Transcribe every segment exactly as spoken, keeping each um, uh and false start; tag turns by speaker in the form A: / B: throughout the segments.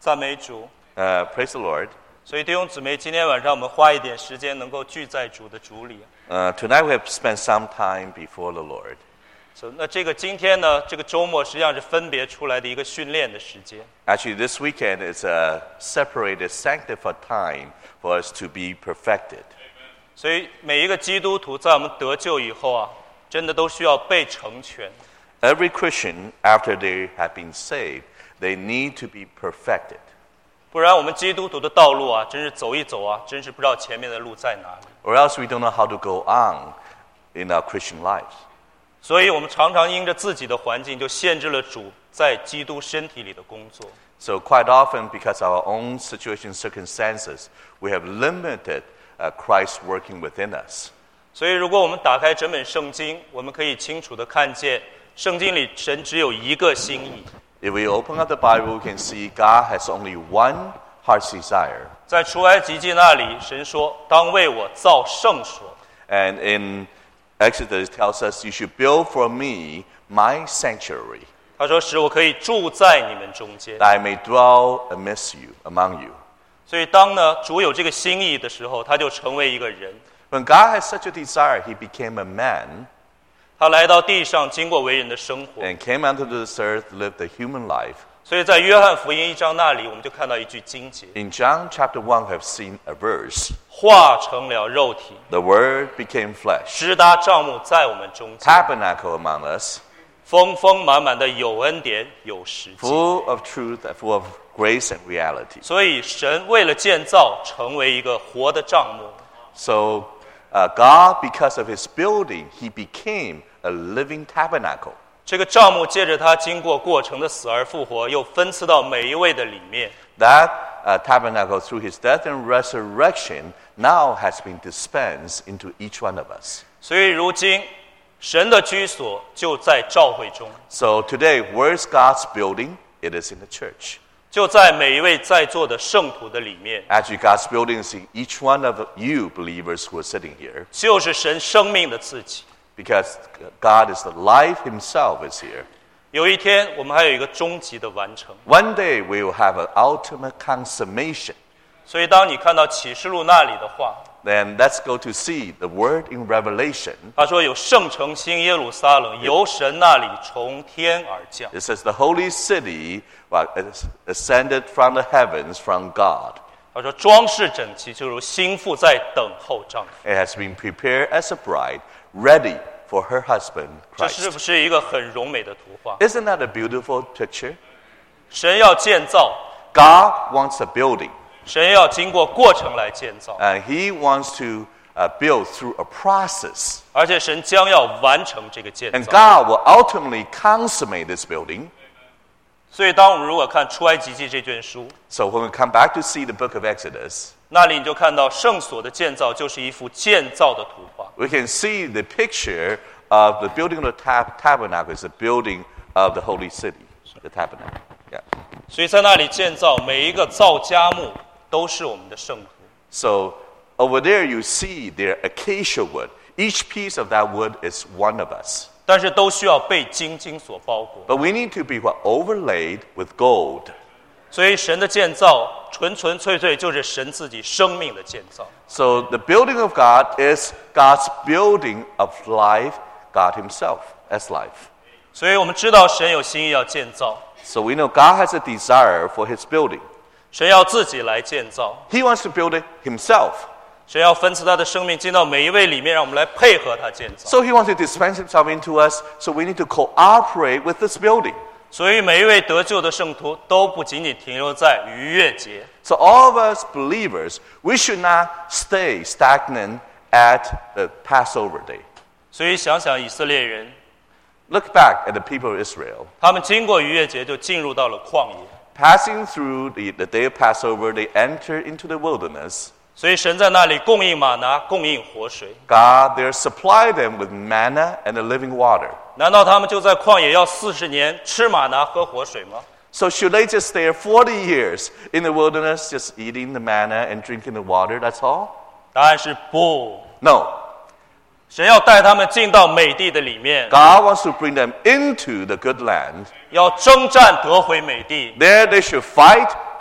A: 赞美主。
B: Uh, praise the Lord.
A: 所以弟兄姊妹，今天晚上我们花一点时间，能够聚在主的主里。
B: Uh, tonight we have spent some time before the Lord.
A: So, 那这个今天呢，这个周末实际上是分别出来的一个训练的时间。
B: Actually, this weekend is a separated, sanctified time for us to be perfected.
A: 所以每一个基督徒在我们得救以后啊，真的都需要被成全。
B: Every Christian, after they have been saved, they need to be perfected.
A: 不然我们基督徒的道路啊，真是走一走啊，真是不知道前面的路在哪里。
B: Or else we don't know how to go on in our Christian lives.
A: 所以我们常常因着自己的环境，就限制了主在基督身体里的工作。
B: So quite often, because our own situation, circumstances, we have limited uh, Christ working within us.
A: 所以如果我们打开整本圣经，我们可以清楚地看见，圣经里神只有一个心意。
B: If we open up the Bible, we can see God has only one heart's desire.
A: 在出埃及记那里，神说：“当为我造圣所。”
B: And in Exodus, it tells us, "You should build for me my sanctuary,
A: 他说：“使我可以住在你们中间。”
B: that I may dwell amidst you, among you."
A: 所以当呢主有这个心意的时候，他就成为一个人。
B: When God has such a desire, he became a man
A: 他来到地上，经过为人的生活。
B: and came onto this earth, lived a human life.
A: 所以在约翰福音一章那里，我们就看到一句经节：
B: In John chapter one, we have seen a verse.
A: 化成了肉体，
B: The Word became flesh,
A: 支搭帐幕在我们中间，
B: tabernacle among us,
A: 丰丰满满的有恩典有实际。
B: full of truth, full of grace and reality.
A: 所以神为了建造，成为一个活的帐幕。
B: So uh, God, because of his building, he became a living tabernacle.
A: 这个帐幕借着他经过过程的死而复活，又分赐到每一位的里面。
B: That uh, tabernacle, through his death and resurrection, now has been dispensed into each one of us.
A: 所以如今，神的居所就在教会中，
B: So today, where's God's building? It is in the church.
A: 就在每一位在座的圣徒的里面，
B: Actually, God's building is in each one of you believers who are sitting here,
A: 就是神生命的自己。
B: because God is the life himself is here.
A: 有一天，我们还有一个终极的完成。
B: One day, we will have an ultimate consummation.
A: 所以，当你看到启示录那里的话，
B: Then let's go to see the word in Revelation.
A: 他说有圣城新耶路撒冷由神那里从天而降。
B: It says the holy city well, is ascended from the heavens from God.
A: 他说装饰整齐，就如新妇在等候丈夫。
B: It has been prepared as a bride, ready for her husband,
A: 这是
B: Christ.
A: 不是一个很柔美的图画？
B: Isn't that a beautiful picture?
A: 神要建造，
B: God wants a building,
A: 神要经过过程来建造，
B: and he wants to uh, build through a process.
A: 而且神将要完成这个建
B: And
A: 造。
B: God will ultimately consummate this building.
A: 所以，当我们如果看出埃及记这卷书，
B: So when we come back to see the book of Exodus,
A: 那里你就看到圣所的建造就是一幅建造的图画。
B: we can see the picture of the building of the tab- tabernacle is the building of the holy city, the tabernacle. Yeah.
A: 所以在那里建造每一个造家木都是我们的圣徒。
B: So over there you see their acacia wood. Each piece of that wood is one of us.
A: 但是都需要被金金所包裹。
B: But we need to be what, overlaid with gold.
A: 所以神的建造纯纯粹粹就是神自己生命的建造。
B: So the building of God is God's building of life, God himself as life.
A: 所以我们知道神有心意要建造，
B: So we know God has a desire for his building.
A: 神要自己来建造，
B: He wants to build it himself.
A: 神要分赐他的生命进到每一位里面，让我们来配合他建造。
B: So he wants to dispense himself into us, so we need to cooperate with this building.
A: 所以每一位得救的圣徒都不仅仅停留在逾越节，
B: So all of us believers, we should not stay stagnant at the Passover day.
A: 所以想想以色列人，
B: Look back at the people of Israel.
A: 他们经过逾越节就进入到了旷野，
B: Passing through the, the day of Passover, they entered into the wilderness.
A: 所以神在那里供应玛拿，供应活水。
B: God there supplied them with manna and the living water.
A: 难道他们就在旷野要四十年吃玛拿喝活水吗？
B: So should they just stay forty years in the wilderness, just eating the manna and drinking the water, that's all?
A: 答案是不。
B: No.
A: 神要带他们进到美地的里面，
B: God wants to bring them into the good land.
A: 要征战得回美地，
B: There they should fight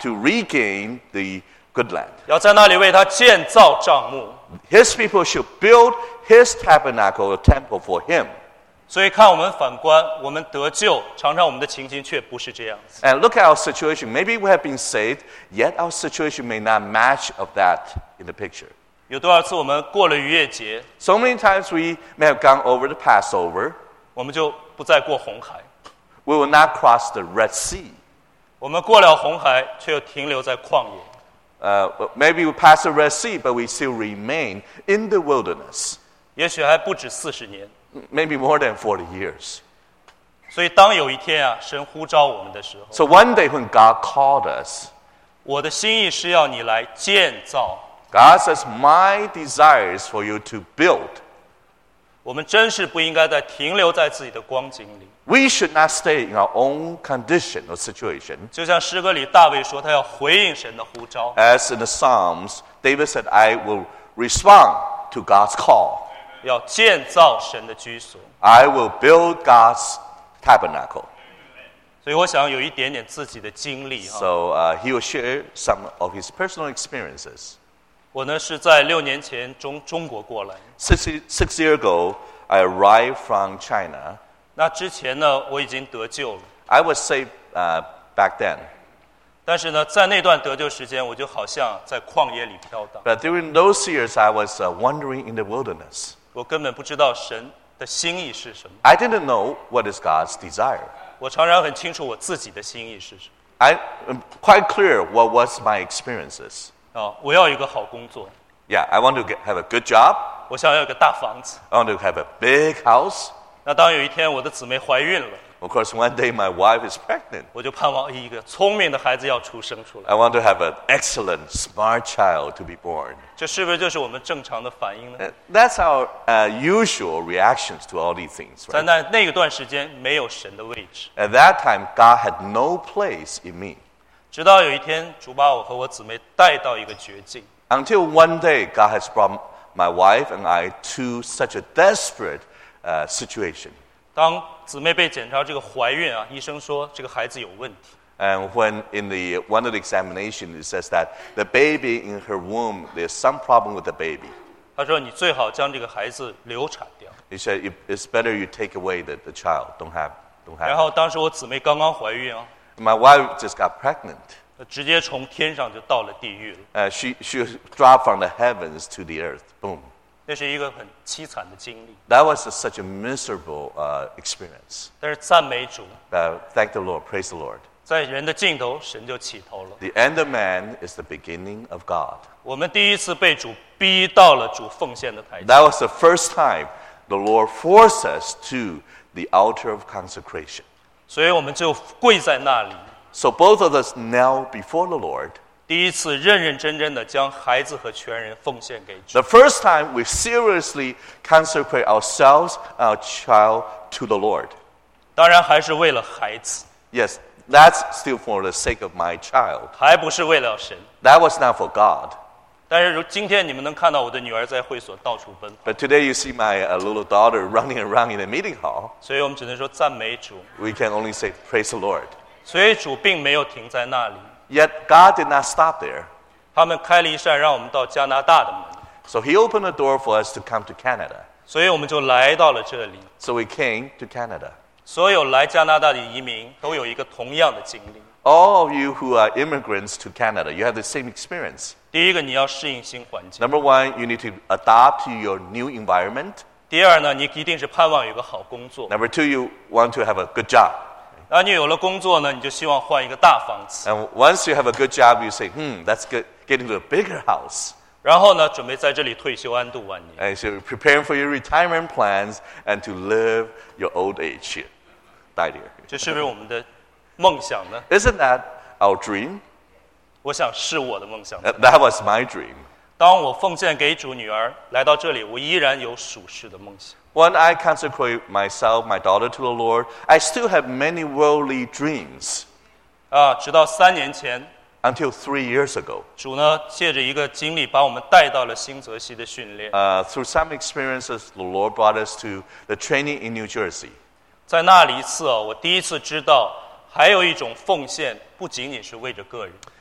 B: to regain the good land.
A: 要在那里为他建造帐幕。
B: His people should build his tabernacle, a temple for him.
A: 所以看我们反观，我们得救，常常我们的情形却不是这样子。
B: And look at our situation. Maybe we have been saved, yet our situation may not match of that in the picture.
A: 有多少次我们过了逾越节，
B: So many times we may have gone over the Passover.
A: 我们就不再过红海；
B: We will not cross the Red Sea.
A: 我们过了红海，却又停留在旷野。
B: Uh, maybe we pass the Red Sea, but we still remain in the wilderness.
A: 也许还不止四十年。
B: Maybe more than forty years.
A: 所以当有一天啊，神呼召我们的时候，
B: So one day when God called us,
A: 我的心意是要你来建造。
B: God says, my desire is for you to build.
A: 我们真是不应该再停留在自己的光景里。
B: We should not stay in our own condition or situation.
A: 就像诗歌里大卫说，他要回应神的呼召。
B: As in the Psalms, David said, I will respond to God's call.
A: 要建造神的居所。
B: I will build God's tabernacle.
A: 所以我想有一点点自己的经历哈。
B: So uh, he will share some of his personal experiences.
A: 我呢是在六年前中中国过来，
B: Six, six years ago, I arrived from China.
A: 那之前呢我已经得救了，
B: I was saved uh, back then.
A: 但是呢在那段得救时间，我就好像在旷野里飘荡，
B: But during those years, I was uh, wandering in the wilderness.
A: 我根本不知道神的心意是什么。
B: I didn't know what is God's desire.
A: 我常常很清楚我自己的心意是什
B: I am quite clear what was my experiences.
A: 么啊！我要有一个好工作，
B: Yeah, I want to get, have a good job.
A: 我想要有个大房子。
B: I want to have a big house.
A: 那当有一天我的姊妹怀孕了，
B: Of course, one day my wife is pregnant.
A: 我就盼望一个聪明的孩子要出生出来。
B: I want to have an excellent, smart child to be born.
A: 这是不是就是我们正常的反应呢？
B: Uh, That's our uh, usual reactions to all these things,
A: 在
B: right?
A: 那那个段时间没有神的位置，
B: At that time, God had no place in me.
A: 直到有一天主把我和我姊妹带到一个绝境。
B: Until one day, God has brought my wife and I to such a desperate uh, situation.
A: 当姊妹被检查这个怀孕啊，医生说这个孩子有问题。
B: And when in the one of the examination, it says that the baby in her womb, there's some problem with the baby.
A: 他说你最好将这个孩子流产掉。
B: He said "It- it's better you take away the, the child. Don't have, don't
A: 然
B: have.
A: 后当时我姊妹刚刚怀孕啊，
B: it." My wife just got pregnant.
A: 直接从天上就到了地狱了。
B: Uh, she she dropped from the heavens to the earth. Boom.
A: 那是一个很凄惨的经历。
B: That was a, such a miserable uh, experience.
A: 但是赞美主，
B: Uh, thank the Lord. Praise the Lord.
A: 在人的尽头，神就起头了。
B: The end of man is the beginning of God.
A: 我们第一次被主逼到了主奉献的台前，
B: That was the first time the Lord forced us to the altar of consecration.
A: 所以我们就跪在那里，
B: So both of us knelt before the Lord.
A: 第一次认认真真的将孩子和全人奉献给主。
B: The first time we seriously consecrate ourselves, our child, to the Lord.
A: 当然还是为了孩子，
B: Yes, that's still for the sake of my child.
A: 还不是为了神。
B: That was not for God.
A: 但是如今天你们能看到我的女儿在会所到处奔跑，
B: But today you see my uh, little daughter running around in the meeting hall.
A: 所以我们只能说赞美主。
B: We can only say, praise the Lord.
A: 所以主并没有停在那里，
B: Yet God did not stop there.
A: 他们开了一扇让我们到加拿大的门，
B: So he opened the door for us to come to Canada.
A: 所以我们就来到了这里。
B: So we came to Canada.
A: 所有来加拿大的移民都有一个同样的经历。
B: All of you who are immigrants to Canada, you have the same experience.
A: 第一个，你要适应新环境；
B: Number one, you need to adapt to your new environment.
A: 第二呢，你一定是盼望有个好工作。
B: Number two, you want to have a good job.
A: 然后你有了工作呢，你就希望换一个大房子，
B: And once you have a good job, you say, hmm, let's get, get into a bigger house.
A: 然后呢，准备在这里退休安度晚年。
B: And so you're preparing for your retirement plans and to live your old age here. Die here.
A: 这是不是我们的梦想呢？
B: Isn't that our dream?
A: 我想是我的梦想。
B: That that was my dream.
A: 当我奉献给主女儿来到这里，我依然有属世的梦想。
B: When I consecrate myself, my daughter to the Lord, I still have many worldly dreams
A: 啊，直到三年前，
B: until three years ago.
A: 主呢借着一个经历，把我们带到了新泽西的训练。
B: Uh, through some experiences, the Lord brought us to the training in New Jersey.
A: 在那里一次哦，我第一次知道，还有一种奉献不仅仅是为着个人，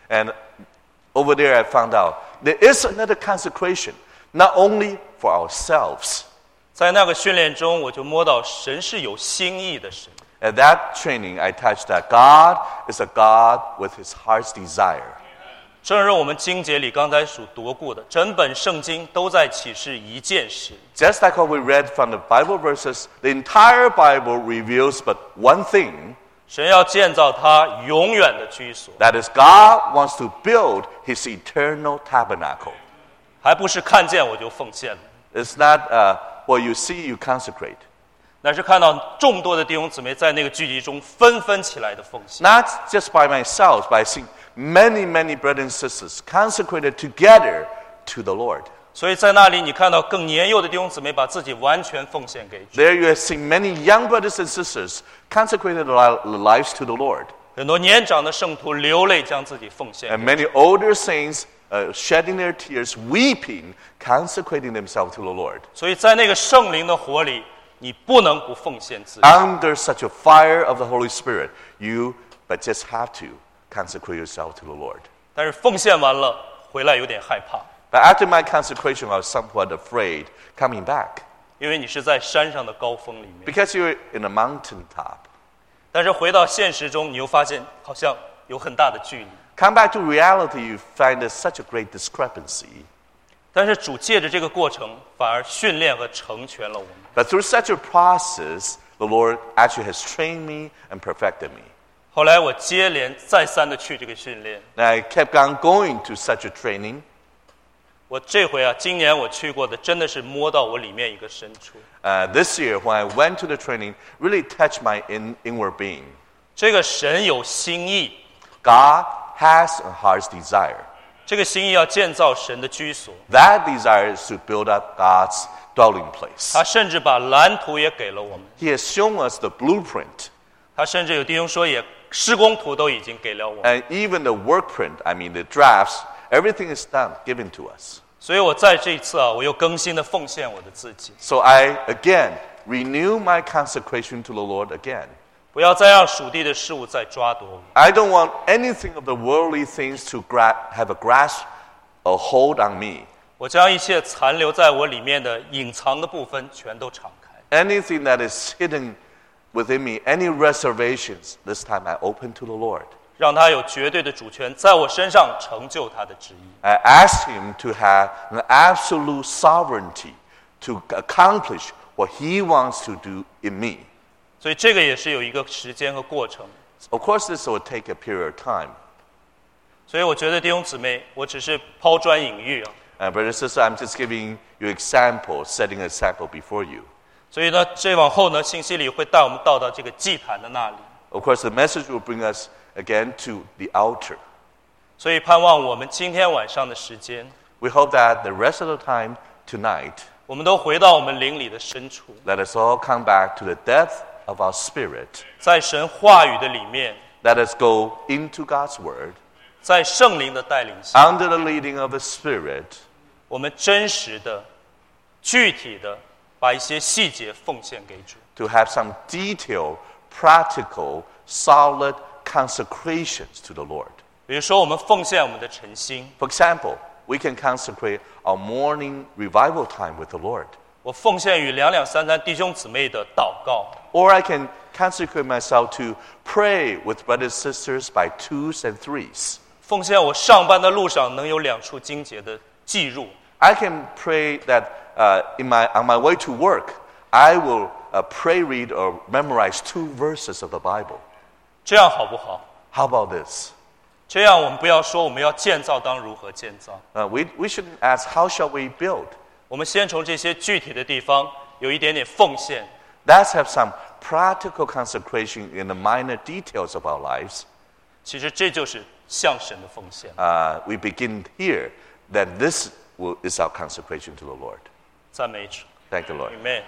B: And over there I found out there is another consecration, not only for ourselves.
A: 在那个训练中，我就摸到神是有心意的神。
B: At that training, I touched that God is a God with his heart's desire.
A: 正如我们经节里刚才所读过的，整本圣经都在启示一件事。
B: Just like what we read from the Bible verses, the entire Bible reveals but one thing.
A: 神要建造他永远的居所。
B: That is, God wants to build his eternal tabernacle.
A: 还不是看见我就奉献了。
B: It's not uh, what you see, you consecrate.
A: 那是看到众多的弟兄姊妹在那个聚集中纷纷起来的奉献。
B: Not just by myself, but I see many, many brothers and sisters consecrated together to the Lord.
A: 所以在那里，你看到更年幼的弟兄姊妹把自己完全奉献给主。
B: There you have seen many young brothers and sisters consecrated their lives to the Lord.
A: 很多年长的圣徒流泪将自己奉献。
B: And many older saints uh, shedding their tears, weeping, consecrating themselves to the Lord.
A: 所以在那个圣灵的火里，你不能不奉献自己。
B: Under such a fire of the Holy Spirit, you but just have to consecrate yourself to the Lord.
A: 但是奉献完了，回来有点害怕。
B: But after my consecration, I was somewhat afraid coming back.
A: 因为你是在山上的高峰里面。
B: Because you're in a mountain top.
A: 但是回到现实中，你又发现好像有很大的距离。
B: Come back to reality, you find there's such a great discrepancy.
A: 但是主借着这个过程，反而训练和成全了我们。
B: But through such a process, the Lord actually has trained me and perfected me.
A: 后来我接连再三的去这个训练。
B: And I kept on going to such a training.
A: 我这回啊，今年我去过的，真的是摸到我里面一个深处。
B: Uh, this year, when I went to the training, really touched my in, inward being.
A: 这个神有心意，
B: God has a heart's desire.
A: 这个心意要建造神的居所。
B: That desire is to build up God's dwelling place.
A: 他甚至把蓝图也给了我们。
B: He has shown us the blueprint.
A: 他甚至有弟兄说，也施工图都已经给了我们。
B: And even the work print, I mean the drafts, everything is done, given to us.
A: 所以我在这一次啊，我又更新的奉献我的自己，
B: So I, again, renew my consecration to the Lord again.
A: 不要再让属地的事物再抓夺我。
B: I don't want anything of the worldly things to gra- have a grasp or hold on me.
A: 我将一切残留在我里面的隐藏的部分全都敞开。
B: Anything that is hidden within me, any reservations, this time I open to the Lord.
A: 让他有绝对的主权，在我身上成就他的旨意。
B: I ask him to have an absolute sovereignty to accomplish what he wants to do in me.
A: 所以这个也是有一个时间和过程。
B: Of course, this will take a period of time.
A: 所以我觉得弟兄姊妹，我只是抛砖引玉啊。
B: Uh, brother and sister, I'm just giving you example, setting an example before you.
A: 所以呢，这往后呢，信息里会带我们到到这个祭坛的那里。
B: Of course, the message will bring us again to the altar.
A: 所以盼望我们今天晚上的时间，
B: We hope that the rest of the time tonight,
A: 我们都回到我们灵里的深处，
B: let us all come back to the depth of our spirit.
A: 在神话语的里面，
B: Let us go into God's word
A: 在圣灵的带领下，
B: under the leading of the Spirit.
A: 我们真实的、具体的把一些细节奉献给主。
B: To have some detailed, practical, solid consecrations to the Lord.
A: 比如说，我们奉献我们的晨星，
B: For example, we can consecrate our morning revival time with the Lord.
A: 我奉献与两两三三弟兄姊妹的祷告，
B: Or I can consecrate myself to pray with brothers and sisters by twos and threes.
A: 奉献我上班的路上能有两处经节的记入。
B: I can pray that uh, in my, on my way to work, I will uh, pray, read, or memorize two verses of the Bible.
A: 这样好不好？
B: How about this?
A: 这样我们不要说我们要建造当如何建造，
B: Uh, we, we shouldn't ask, how shall we build?
A: 我们先从这些具体的地方有一点点奉献，
B: Let's have some practical consecration in the minor details of our lives.
A: 其实这就是向神的奉献。
B: Uh, we begin here, that this will, is our consecration to the Lord.
A: 赞美主
B: Thank the Lord.
A: ，Amen。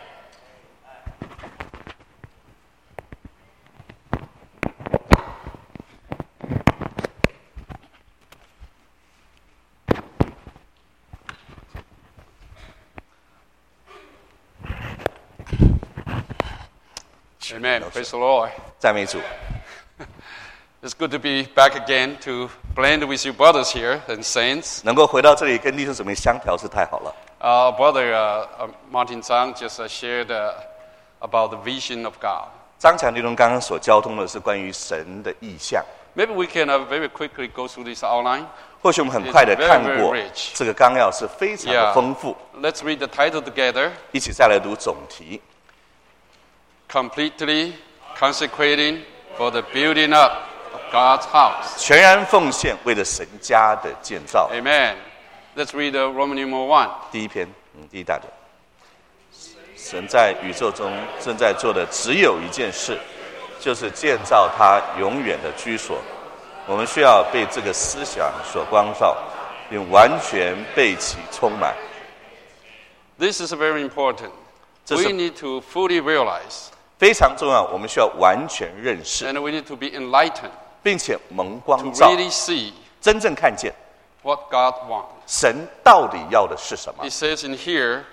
C: Amen. Praise the Lord.
B: 赞美主。
C: It's good to be back again to blend with you brothers here and saints.
B: 能够回到这里跟弟兄姊妹相调是太好了。
C: Our brother uh, uh, Martin Zhang just uh, shared uh, about the vision of God.
B: 张强弟兄刚刚所交通的是关于神的意象，
C: Maybe we can uh, very quickly go through this outline.
B: 或许我们很快的
C: It's very,
B: 看
C: very
B: 过
C: rich.
B: 这个纲要是非常的
C: Yeah.
B: 丰富。
C: Let's read the title together.
B: 一起再来读总题。
C: Completely consecrating for the building up of God's house.
B: 全然奉献，为了神家的建造。
C: Amen. Let's read uh, Roman numeral one.
B: 第一篇，嗯，第一大段。神在宇宙中正在做的只有一件事，就是建造他永远的居所。我们需要被这个思想所光照，并完全被其充满。
C: This is very important.
B: 这是
C: We need to fully realize
B: 非常重要，我们需要完全认识，
C: and we need to be enlightened
B: 并且蒙
C: to
B: 光照，
C: really see
B: 真正看见
C: what God wants.
B: 神到底要的是什么
C: It。says in here,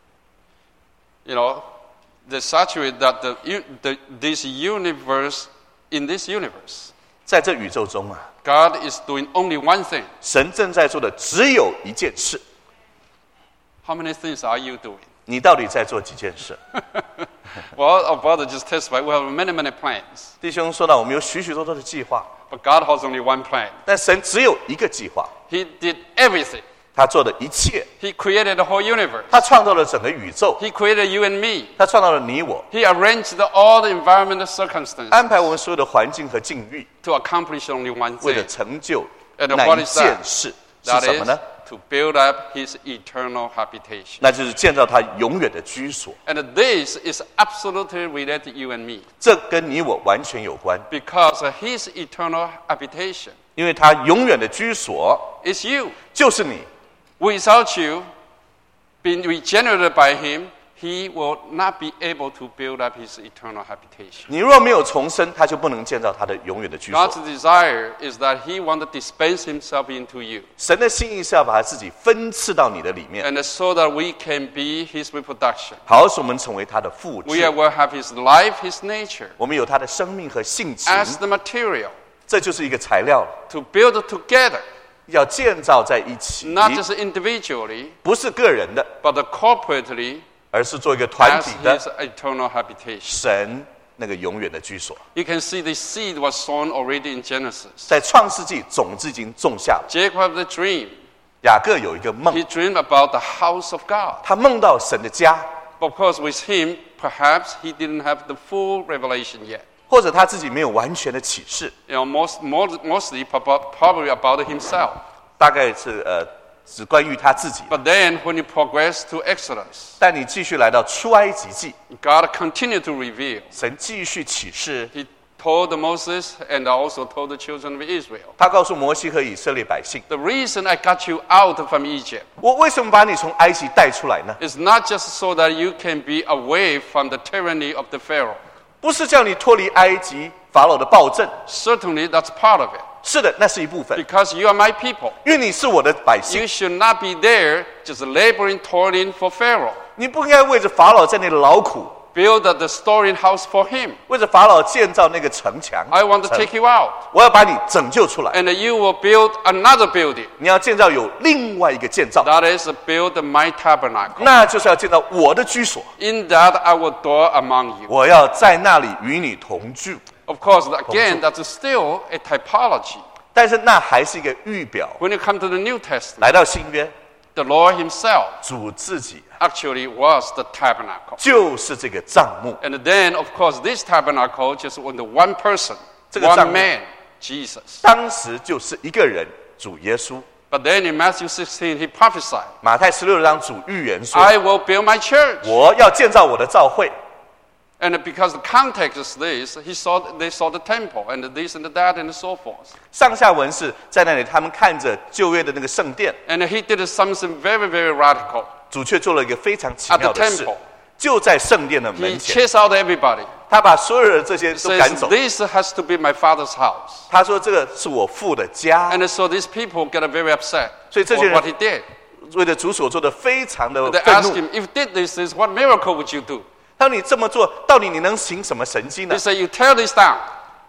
C: you know, the saturate that the, the this universe, in this universe,
B: 在这宇宙中啊，
C: God is doing only one thing.
B: 神正在做的只有一件事。
C: How many things are you doing?
B: 你到底在做几件事？
C: Well, our brother just testified. We have many, many plans,
B: 弟兄说到，我们有许许多多的计划，
C: but God has only one plan.
B: 但神只有一个计划，
C: He did everything.
B: 他做的一切，
C: He created the whole universe.
B: 他创造了整个宇宙，
C: He created you and me.
B: 他创造了你我，
C: He arranged all the environmental circumstances
B: 安排我们所有的环境和境遇，
C: to accomplish only one
B: 为了
C: thing.
B: 成就
C: And
B: 那
C: what
B: 一
C: is
B: 件
C: that?
B: 事是
C: That
B: 什么
C: is
B: 呢？
C: to build up His eternal habitation.
B: 那就是建造他永远的居所。
C: And this is absolutely related to you and me
B: 这跟你我完全有关，
C: because His eternal habitation
B: 因为他永远的居所
C: is you.
B: 就是你。
C: Without you being regenerated by Him, He will not be able to build up His eternal habitation.
B: 你若没有重生，他就不能建造他的永远的居
C: God's
B: 所。
C: desire is that He wants to dispense Himself into you,
B: 神的心意是要把他自己分赐到你的里面，
C: and so that we can be His reproduction.
B: 好使我们成为他的复
C: We
B: 制。
C: will have His life, His nature,
B: 我们有他的生命和性情，
C: as the material
B: 这就是一个材料，
C: to build together,
B: 要建造在一起，
C: not just individually,
B: 不是个人的，
C: but corporately
B: 而是做一个团
C: as
B: 体的
C: His eternal habitation.
B: 神那个永远的居所。
C: You can see the seed was sown already in Genesis.
B: 在创世纪，种子已经种下了。
C: Jacob had the dream.
B: 雅各有一个梦，
C: He dreamed about the house of God.
B: 他梦到神的家，
C: But of course, with him, perhaps he didn't have the full revelation yet.
B: 或者他自己没有完全的启示，
C: You know, most, most, mostly prob- probably about himself.
B: 大概是呃只关于他自己。
C: But then, when you progress to Exodus,
B: 但你继续来到出埃及记，
C: God continued to reveal.
B: 神继续启示，
C: He told Moses and also told the children of Israel,
B: 他告诉摩西和以色列百姓，
C: the reason I got you out from Egypt
B: 我为什么把你从埃及带出来呢？
C: is not just so that you can be away from the tyranny of the Pharaoh.
B: 不是叫你脱离埃及法老的暴政，
C: Certainly, that's part of it.
B: 是的，那是一部分，
C: Because you are my people.
B: 因为你是我的百姓，
C: You should not be there just laboring, toiling for Pharaoh.
B: 你不应该为着法老在那里劳苦，
C: Build the storing house for him.
B: 为着法老建造那个城墙。
C: I want to
B: 城
C: take you out.
B: 我要把你拯救出来，
C: And you will build another building.
B: 你要建造有另外一个建造，
C: That is, build my tabernacle.
B: 那就是要建造我的居所，
C: In that I will dwell among you.
B: 我要在那里与你同住。
C: Of course, again, that's still a typology.
B: 但是那还是一个预表。
C: When you come to the New Testament,
B: 来到新约，
C: the Lord himself
B: 主自己
C: actually was the tabernacle.
B: 就是这个帐幕。
C: And then, of course, this tabernacle just was the one person,
B: 这个帐
C: one
B: 幕
C: man, Jesus.
B: 当时就是一个人，主耶稣。
C: But then in Matthew sixteen, he prophesied,
B: 马太十六章主预言说
C: I will build my church.：“
B: 我要建造我的教会。
C: And because the context is this, he saw, they saw the temple and this and that and so forth. ”
B: 上下文是在那里，他们看着旧约的那个圣殿，
C: And he did something very, very radical.
B: 主却做了一个非常奇
C: At
B: 妙
C: the
B: 的事
C: temple.，
B: 就在圣殿的
C: He
B: 门前，
C: chased out everybody.
B: 他把所有的这些都赶
C: Says,
B: 走。
C: this has to be my father's house.
B: 他说：“这个是我父的家。
C: And so these people get very upset
B: 所以这些
C: for
B: 人
C: what he did. ”
B: 为了主所做的非常的
C: They
B: 愤
C: asked
B: 怒。
C: him, if you did this, this, what miracle would you do?
B: 他说：“你这么做，到底你能行什么神迹呢
C: They say, you tear this down.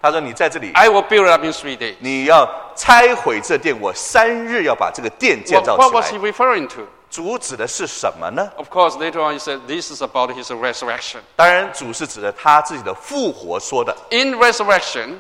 B: 他说：“你在这里，
C: I will build it up in three days.
B: 你要拆毁这殿，我三日要把这个殿建
C: What,
B: 造
C: what
B: 起
C: was he
B: 来。
C: referring to? ”
B: 主指的是什么呢？
C: Of course, later on he said this is about his resurrection.
B: 当然，主是指的他自己的复活说的。
C: In resurrection,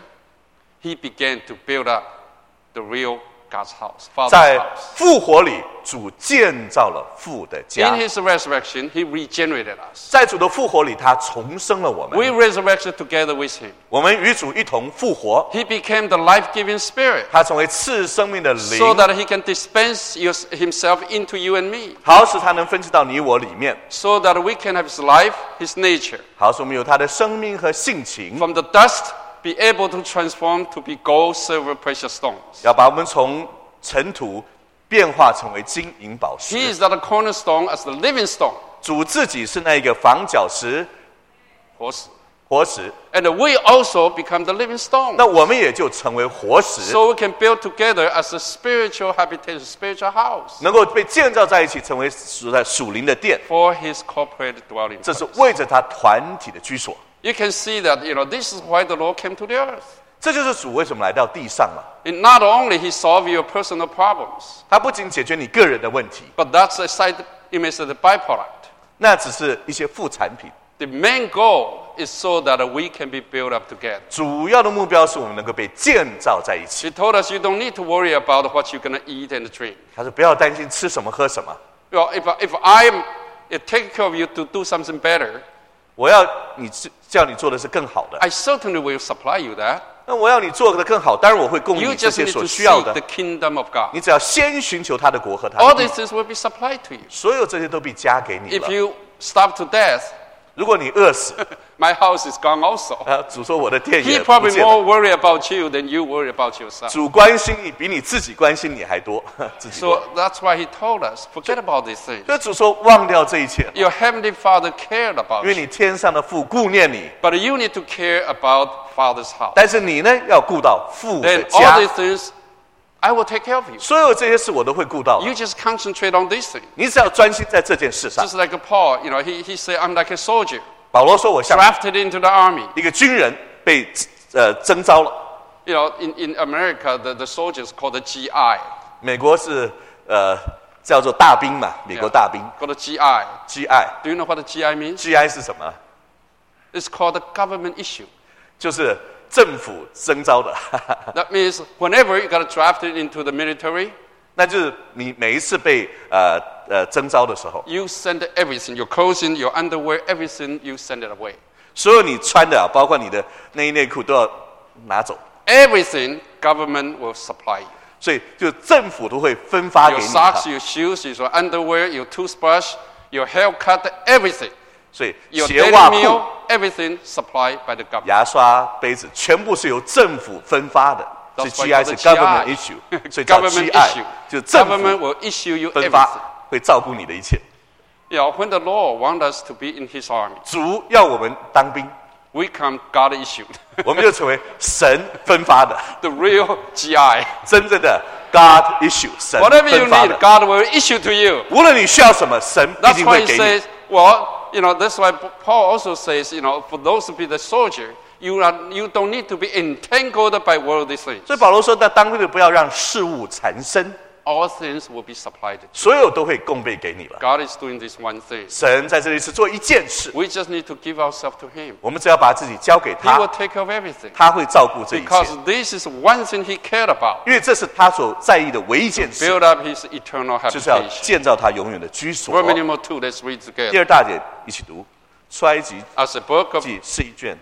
C: he began to build up the real God's house, Father's
B: 在
C: house.
B: 复活里，主建造了父的
C: In
B: 家。
C: his resurrection, he regenerated us.
B: 在主的复活里，他重生了我
C: We
B: 们，
C: resurrected together with him.
B: 我们与主一同复活。
C: He became the life-giving spirit
B: 他成为赐生命的
C: so
B: 灵，
C: that he can dispense yours- himself into you and me,
B: 好使他能分赐到你我里面，
C: so that we can have his life, his nature.
B: 好使我们有他的生命和性情，
C: From the dust, be able to transform to be gold, silver, precious stones.
B: 要把我们从尘土变化成为金银宝
C: He
B: 石。
C: is that cornerstone as the living stone.
B: 主自己是那一个房角石、
C: 活石.
B: 活石，
C: And we also become the living stone.
B: 那我们也就成为活石，
C: So we can build together as a spiritual habitation, spiritual house
B: 能够被建造在一起，成为属在属灵的殿。
C: for his corporate dwelling
B: 这是
C: place.
B: 为着他团体的居所。
C: You can see that, you know, this is why the Lord came to the earth.
B: 这就是主为什么来到地上了。
C: And not only he solved your personal problems,
B: 他不仅解决你个人的问题，
C: but that's a side image of the byproduct.
B: 那只是一些副产品。
C: The main goal is so that we can be built up together.
B: 主要的目标是我们能够被建造在一起。
C: He told us you don't need to worry about what you're going to eat and drink.
B: 他说不要担心吃什么喝什么，
C: Well, if, if I take care of you to do something better,
B: 我要你是叫你做的是更好的。
C: I certainly will supply you that.
B: 那我要你做的更好，当然我会供应
C: You
B: 你这
C: just
B: 些
C: need
B: 所
C: to
B: 需要
C: seek
B: 的
C: the。kingdom of God.
B: 你只要先寻求他的国和他
C: All
B: 的
C: these
B: 义，
C: things will be supplied to you.
B: 所有这些都必加给你
C: If
B: 了。
C: you starve to death,
B: 如果你饿死，
C: my house is gone also.
B: 啊，主说我的店
C: He
B: 也不
C: probably
B: 见
C: more
B: 了。
C: worry about you than you worry about yourself.
B: 主关心你比你自己关心你还多，自己多。
C: So that's why he told us, forget about these things.
B: 所以主说忘掉这一切，
C: Your heavenly Father cared about
B: 因为
C: you.
B: 你天上的父顾念你，
C: But you need to care about Father's house.
B: 但是你呢要顾到父的
C: Then all
B: 家。
C: these things, I will take care of you.
B: 所有这些事我都会顾到的。
C: You just concentrate on these things.
B: 你只要专心在这件事上。
C: Just like Paul, you know, he, he said, I'm like a soldier,
B: 保罗说：“我像
C: drafted into the army.
B: 一个军人被呃征召了。
C: You know, in, in America, the, the soldiers called the G I.
B: 美国是呃叫做大兵嘛，美国大兵
C: Called the G I.
B: G I
C: Do you know what the G I means?
B: G I 是什么？
C: It's called the government issue.
B: 就是政府征召的，
C: That means whenever you got drafted into the military,
B: 那就是你每一次被呃呃征召的时候，
C: you send everything, your clothing, your underwear, everything, you send it away.
B: 所有你穿的啊，包括你的内衣内裤都要拿走，
C: Everything, government will supply you.
B: 所以就政府都会分发给
C: Your
B: 你
C: socks,
B: 它。
C: your shoes, your underwear, your toothbrush, your haircut, everything.
B: 所以
C: Your
B: 鞋
C: daily
B: 袜裤
C: meal, everything supplied by the government.
B: 牙刷、杯子，全部是由政府分发的，所以
C: That's why
B: G I
C: called
B: 是
C: the G I.
B: government issue，所以叫
C: Government
B: G I，
C: issue.
B: 就是政
C: Government
B: 府
C: will issue you
B: 分
C: everything.
B: 发，会照顾你的一切。
C: You know, when the Lord wants us to be in His army,
B: 主要我们当兵，
C: we come God issued.
B: 我们就成为神分发的，
C: The real G I.
B: 真正的 God issue， 神
C: Whatever you
B: 分发
C: need,
B: 的。
C: God will issue to you.
B: 无论你需要什么，神一
C: That's
B: 定
C: why
B: 会
C: he
B: 给你。
C: says, well, you know, that's why Paul also says, you know, for those to be the soldier, you are, you don't need to be entangled by worldly things.
B: 所以保罗说，在当兵的不要让事物缠身，
C: All things will be supplied.
B: 所有都会供备给你了。
C: God is doing this one thing.
B: 神在这里是做一件事，
C: We just need to give ourselves to Him.
B: 我们只要把自己交给
C: He will
B: 他，
C: take care of everything.
B: 他会照顾这一切，
C: Because this is one thing He cared about.
B: 因为这是他所在意的唯一一件事，
C: Build up His eternal
B: 就是要
C: habitation.
B: 建造他永远的居所。
C: Roman numeral two, let's read
B: 第
C: together.
B: 二大节一起读，出埃及
C: As a book of
B: 记是一卷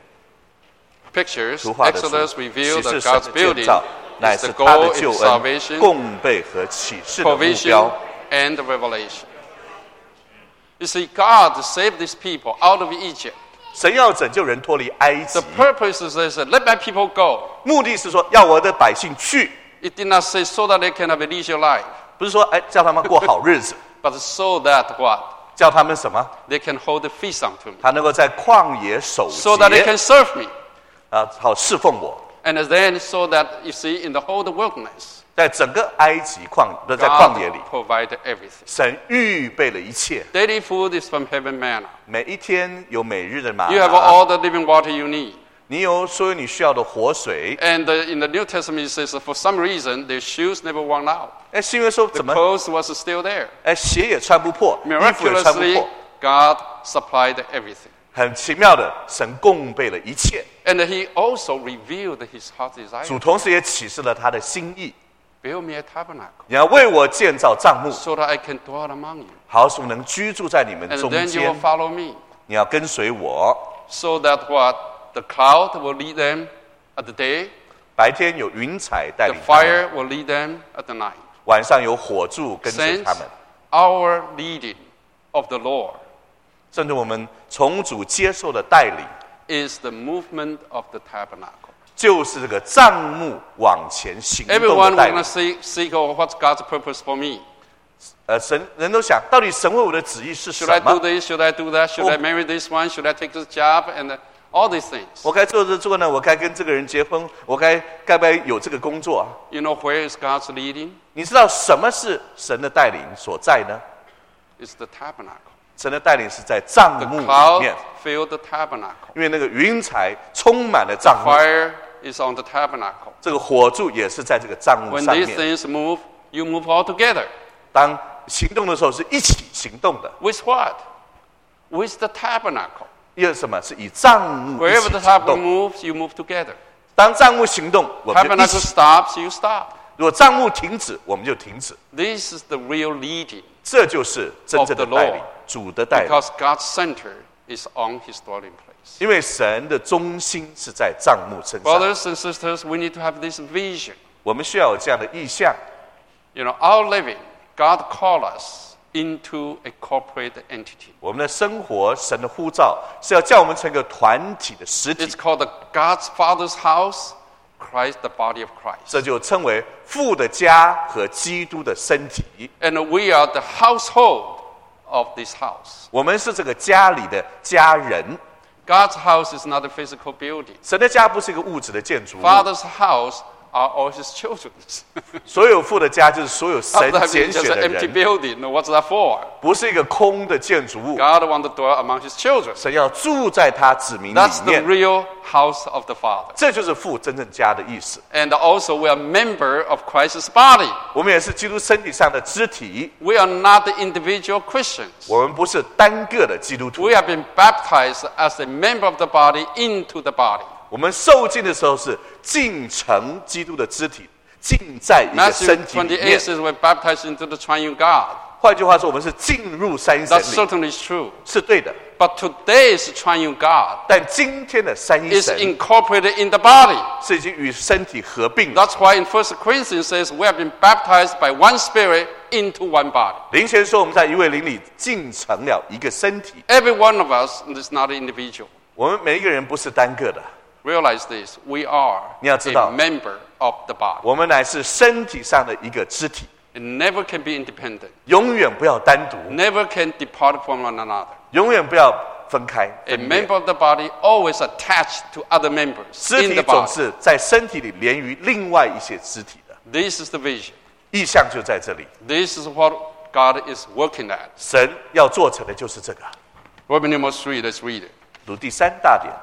C: pictures,
B: 图画的书，
C: Exodus
B: 启
C: revealed
B: 示
C: that
B: 神
C: God's
B: 的建
C: building
B: 造，乃
C: is
B: 是
C: the
B: 他
C: goal,
B: 的救
C: is
B: 恩、
C: salvation,
B: 供备和启示的目
C: provision,
B: 标。
C: and revelation. You see, God saved these people out of Egypt.
B: 神要拯救人脱离埃及
C: The，purpose is this, let my people go.
B: 目的是说要我的百姓去，
C: It did not say so that they can have a leisure life,
B: 不是说哎叫他们过好日子，
C: but so that what?
B: 叫他们什么？
C: They can hold the feast unto me.
B: 他能够在旷野守
C: So that they
B: 节
C: can serve me.
B: 啊，好侍奉我。
C: And then so that, you see, in the whole wilderness,
B: 在整个埃及旷，不是在旷
C: God
B: 野里，
C: provided everything.
B: 神预备了一切，
C: Daily food is from heaven manna.
B: 每一天有每日的玛
C: You have
B: 拿，
C: all the living water you need.
B: 你有所有你需要的活水。
C: And uh, in the New Testament, it says that for some reason, their shoes never worn out.
B: 哎，是因为说
C: The
B: 怎么？
C: clothes was still there.
B: 哎，鞋也穿不破，衣服也穿不
C: Miraculously,
B: 破。
C: God supplied everything.
B: 很奇妙的，神供备了一切。
C: And he also revealed his heart desire.
B: 主同时也启示了他的心意。
C: Build me a tabernacle
B: 你要为我建造帐幕，
C: so that I can dwell among you.
B: 好使我能居住在你们
C: And
B: 中
C: then you will
B: 间。
C: follow me.
B: 你要跟随我。
C: So that what? The cloud will lead them at the day.
B: 白天有云彩带
C: The
B: 领他们，
C: fire will lead them at the night.
B: 晚上有火柱跟随
C: Saints,
B: 他们。
C: our leading of the Lord
B: 甚至我们从主接受的带领，
C: is the movement of the tabernacle.
B: 就是这个帐幕往前行动
C: Everyone
B: 的带
C: will
B: 领。
C: seek, seek oh, what's God's purpose for me?
B: 呃，神人都想到底神为我的旨意是什
C: Should I do
B: 么？
C: this? Should I do that? Should I marry this one? Should I take this job? And uh, all these things.
B: 我该做这做呢？我该跟这个人结婚？我该该不该有这个工作啊？
C: You know where is God's leading?
B: 你知道什么是神的带领所在呢？
C: It's the tabernacle.
B: 神的带领是在帐
C: The
B: 幕里
C: cloud
B: 面，
C: filled the tabernacle.
B: 因为那个云彩充满了帐幕，
C: Fire is on the tabernacle.
B: 这个火柱也是在这个帐幕
C: When
B: 上
C: these
B: 面。
C: things move, you move all together.
B: 当行动的时候是一起行动的，
C: With what? With the tabernacle.
B: 因为什么？是以帐幕一
C: Wherever
B: 起
C: the
B: 行
C: tabernacle
B: 动。
C: moves, you move together.
B: 当帐幕行动，我们就一
C: Tabernacle
B: 起；
C: stops, you stop.
B: 如果帐幕停止，我们就停止。
C: This is the real leading
B: 这就是真正的
C: Of the
B: 带领
C: Lord.，
B: 主的带领。
C: because God's center is on his dwelling place.
B: 因为神的中心是在帐幕身上，
C: Brothers and sisters, we need to have this vision.
B: 我们需要有这样的意向。
C: You know, our living, God called us into a corporate entity.
B: 我们的生活，神的呼召是要叫我们成一个团体的实体
C: It's，called the God's Father's house, Christ, the body of Christ.
B: 这就称为父的家和基督的身体。
C: And we are the household of this house.
B: 我们是这个家里的家人。
C: God's house is not a physical building.
B: 神的家不是一个物质的建筑物，
C: Father's house are all his children's.
B: 所有父的家就是所有神
C: Not that
B: 拣
C: it's
B: 选
C: just
B: 的
C: an empty
B: 人，
C: building. No, what's that for?
B: 不是一个空的建筑物。
C: God wants to dwell among his children.
B: 神要住在他子民里
C: That's the
B: 面，
C: real house of the Father.
B: 这就是父真正家的意思。
C: And also, we are member of Christ's body.
B: 我们也是基督身体上的肢体，
C: We are not the individual Christians.
B: 我们不是单个的基督徒
C: We。have been baptized as a member of the body into the body.
B: 我们受浸的时候是浸成基督的肢体，浸在一个
C: Matthew
B: 身体里
C: twenty-eight
B: 面。
C: says we're baptized into the triune God.
B: 换句话说，我们是进入三一神
C: That
B: 里，
C: certainly is true.
B: 是对的。
C: But today's triune God
B: 但今天的三一
C: is
B: 神
C: incorporated in the body.
B: 是已经与身体合并的。
C: That's why in First Corinthians says we have been baptized by one spirit into one body.
B: 灵前说，我们在一位灵里进成了一个身体。
C: Every one of us is not an individual.
B: 我们每一个人不是单个的，
C: Realize this. We are
B: 你要知道，
C: a member of the body.
B: 我们乃是身体上的一个肢体，
C: It never can be independent.
B: 永远不要单独，
C: Never can depart from one another.
B: 永远不要分开
C: A
B: 分裂
C: member。of the body always attached to other members
B: 肢
C: in
B: 体
C: the
B: 总
C: body.
B: 是在身体里连于另外一些肢体的，
C: This is the vision.
B: 意象就在这里。
C: This is what God is working at.
B: 神要做成的就是这个。
C: Roman numeral three, let's read it.
B: 读第三大点，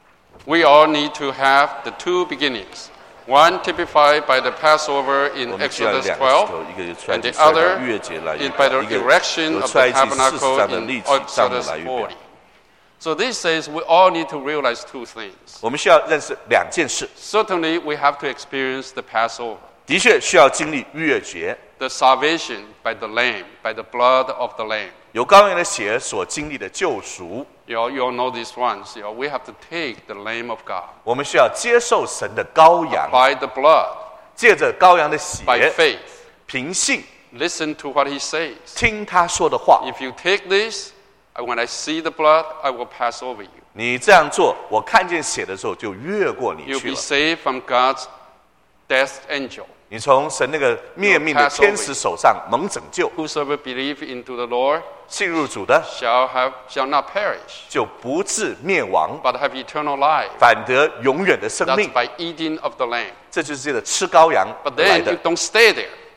C: We all need to have the two beginnings. One typified by the Passover
B: 我
C: in
B: 们需要
C: Exodus
B: 两个石头
C: twelve,，
B: 一个就出来
C: and
B: 自
C: the
B: 出来
C: other
B: 到月节来
C: is
B: 预
C: by
B: 表，
C: the
B: 一个
C: erection
B: 由
C: of
B: 出
C: the
B: 来自事实
C: tabernacle
B: 上的
C: in
B: 立体帐幕
C: Exodus
B: 来预表
C: forty.。So this says we all need to realize two things.
B: 我们需要认识两件事，
C: Certainly, we have to experience the Passover,
B: 的确需要经历月节，
C: the salvation by the Lamb, by the blood of the Lamb.
B: 有羔羊的血所经历的救赎。
C: You all, you all know these ones. You know, we have to take the Lamb of God
B: 我们需要接受神的羔羊，
C: by the blood,
B: 借着羔羊的血，
C: by faith.
B: 凭信
C: Listen to what he says.
B: 听他说的话。
C: If you take this, and when I see the blood, I will pass over you.
B: 你这样做，我看见血的时候就越过你
C: You'll
B: 去
C: be
B: 了。
C: saved from God's death angel.
B: 你从神那个灭命的天使手上蒙拯救，
C: Whosoever believe into the Lord
B: 信入主的
C: shall have shall not perish,
B: 就不致灭亡，
C: but have eternal life.
B: 反得永远的生
C: That's
B: 命。
C: by eating of the lamb.
B: 这就是这个吃羔羊
C: But
B: 而来
C: then you
B: 的。
C: don't stay there.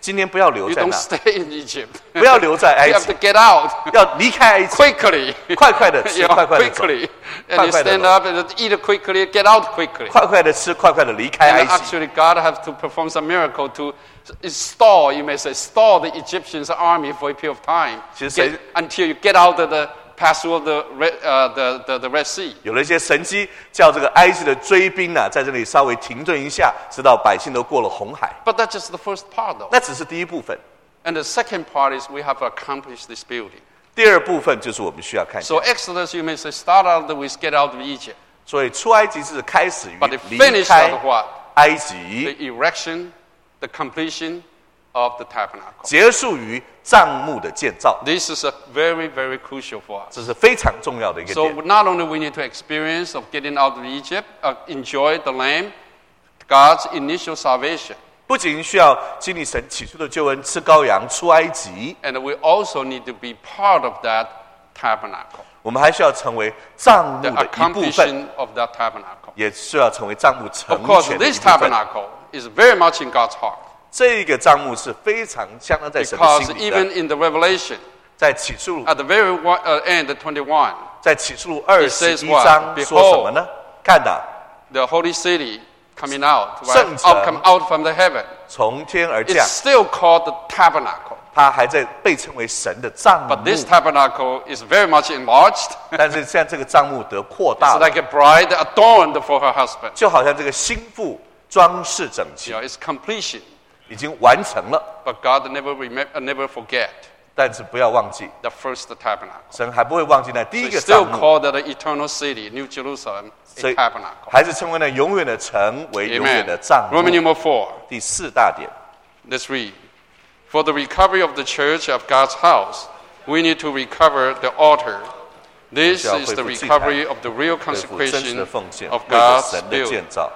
B: 今天不要留
C: You
B: 在
C: don't
B: 那，
C: stay in Egypt.
B: 不要留在埃
C: You have
B: 及
C: to，get out
B: 要离开埃及，
C: quickly.
B: 快快的吃，
C: You know,
B: 快快的走，
C: quickly. And you
B: 快快地
C: stand
B: 走。
C: up and eat quickly, get out quickly.
B: 快快的吃，快快的离开埃
C: And
B: 及。
C: actually, God have to perform some miracle to stall, you may say, stall the Egyptians' army for a period of time
B: 其实神-
C: get- until you get out of the pass through the Red, uh, the, the, the Red Sea.
B: 有了一些神迹，叫这个埃及的追兵呢、啊，在这里稍微停顿一下，直到百姓都过了红海。
C: But that's just the first part, though.
B: 那只是第一部分，
C: And the second part is we have to accomplish this building.
B: 第二部分就是我们需要看见。
C: So Exodus, you may say, start out with get out of Egypt.
B: 所以出埃及是开始于
C: But it
B: 离
C: finished
B: 开
C: out what?
B: 埃及，
C: The erection, the completion of the tabernacle.
B: 结束于帐幕的建造，
C: This is a very, very crucial for us.
B: 这是非常重要的一个
C: So
B: 点。
C: not only we need to experience of getting out of Egypt, uh, enjoy the Lamb, God's initial salvation,
B: 不仅需要经历神起初的救恩，吃羔羊出埃及，
C: and we also need to be part of that tabernacle,
B: 我们还需要成为帐幕
C: the
B: 的一部分，
C: accomplishing of that tabernacle.
B: 也需要成为帐幕成
C: Of course,
B: 全的一
C: this
B: 部分。
C: tabernacle is very much in God's heart
B: 这个帐幕是非常相当在神的
C: because
B: 心里
C: even
B: 的。
C: in the Revelation,
B: 在启示录，
C: at the very one, uh, end, twenty-one,
B: 在启示录二
C: It
B: 十
C: says
B: 一
C: what?
B: 章说什么呢？看呐，
C: the holy city coming out, right?
B: 圣城。
C: Out, come out from the heaven.
B: 从天而
C: It's
B: 降，
C: still called the tabernacle.
B: 它还在被称为神的帐
C: But
B: 幕。
C: this tabernacle is very much enlarged.
B: 但是现在这个帐幕得扩大
C: It's
B: 了，
C: like a bride adorned for her husband.
B: 就好像这个新妇装饰整齐
C: You，know, it's completion.
B: 已经完成了。
C: But God never remember, never forget
B: 但是不要忘记，
C: the first tabernacle.
B: 神还不会忘记那第
C: So
B: 一个
C: it's still
B: 帐幕，
C: called the eternal city, New Jerusalem,
B: 所
C: a
B: 以
C: tabernacle.
B: 还是称为那永远的城为永远
C: Amen.
B: 的帐
C: Roman
B: 幕。
C: numeral four.
B: 第四大点，
C: Let's read. For the recovery of the church of God's house, we need to recover the altar. This
B: 需要
C: is
B: 恢
C: the
B: 复祭
C: recovery
B: 坛，
C: of the real
B: 恢复真实
C: consecration
B: 的奉献，
C: of
B: 为着
C: God's
B: 神的
C: building.
B: 建造。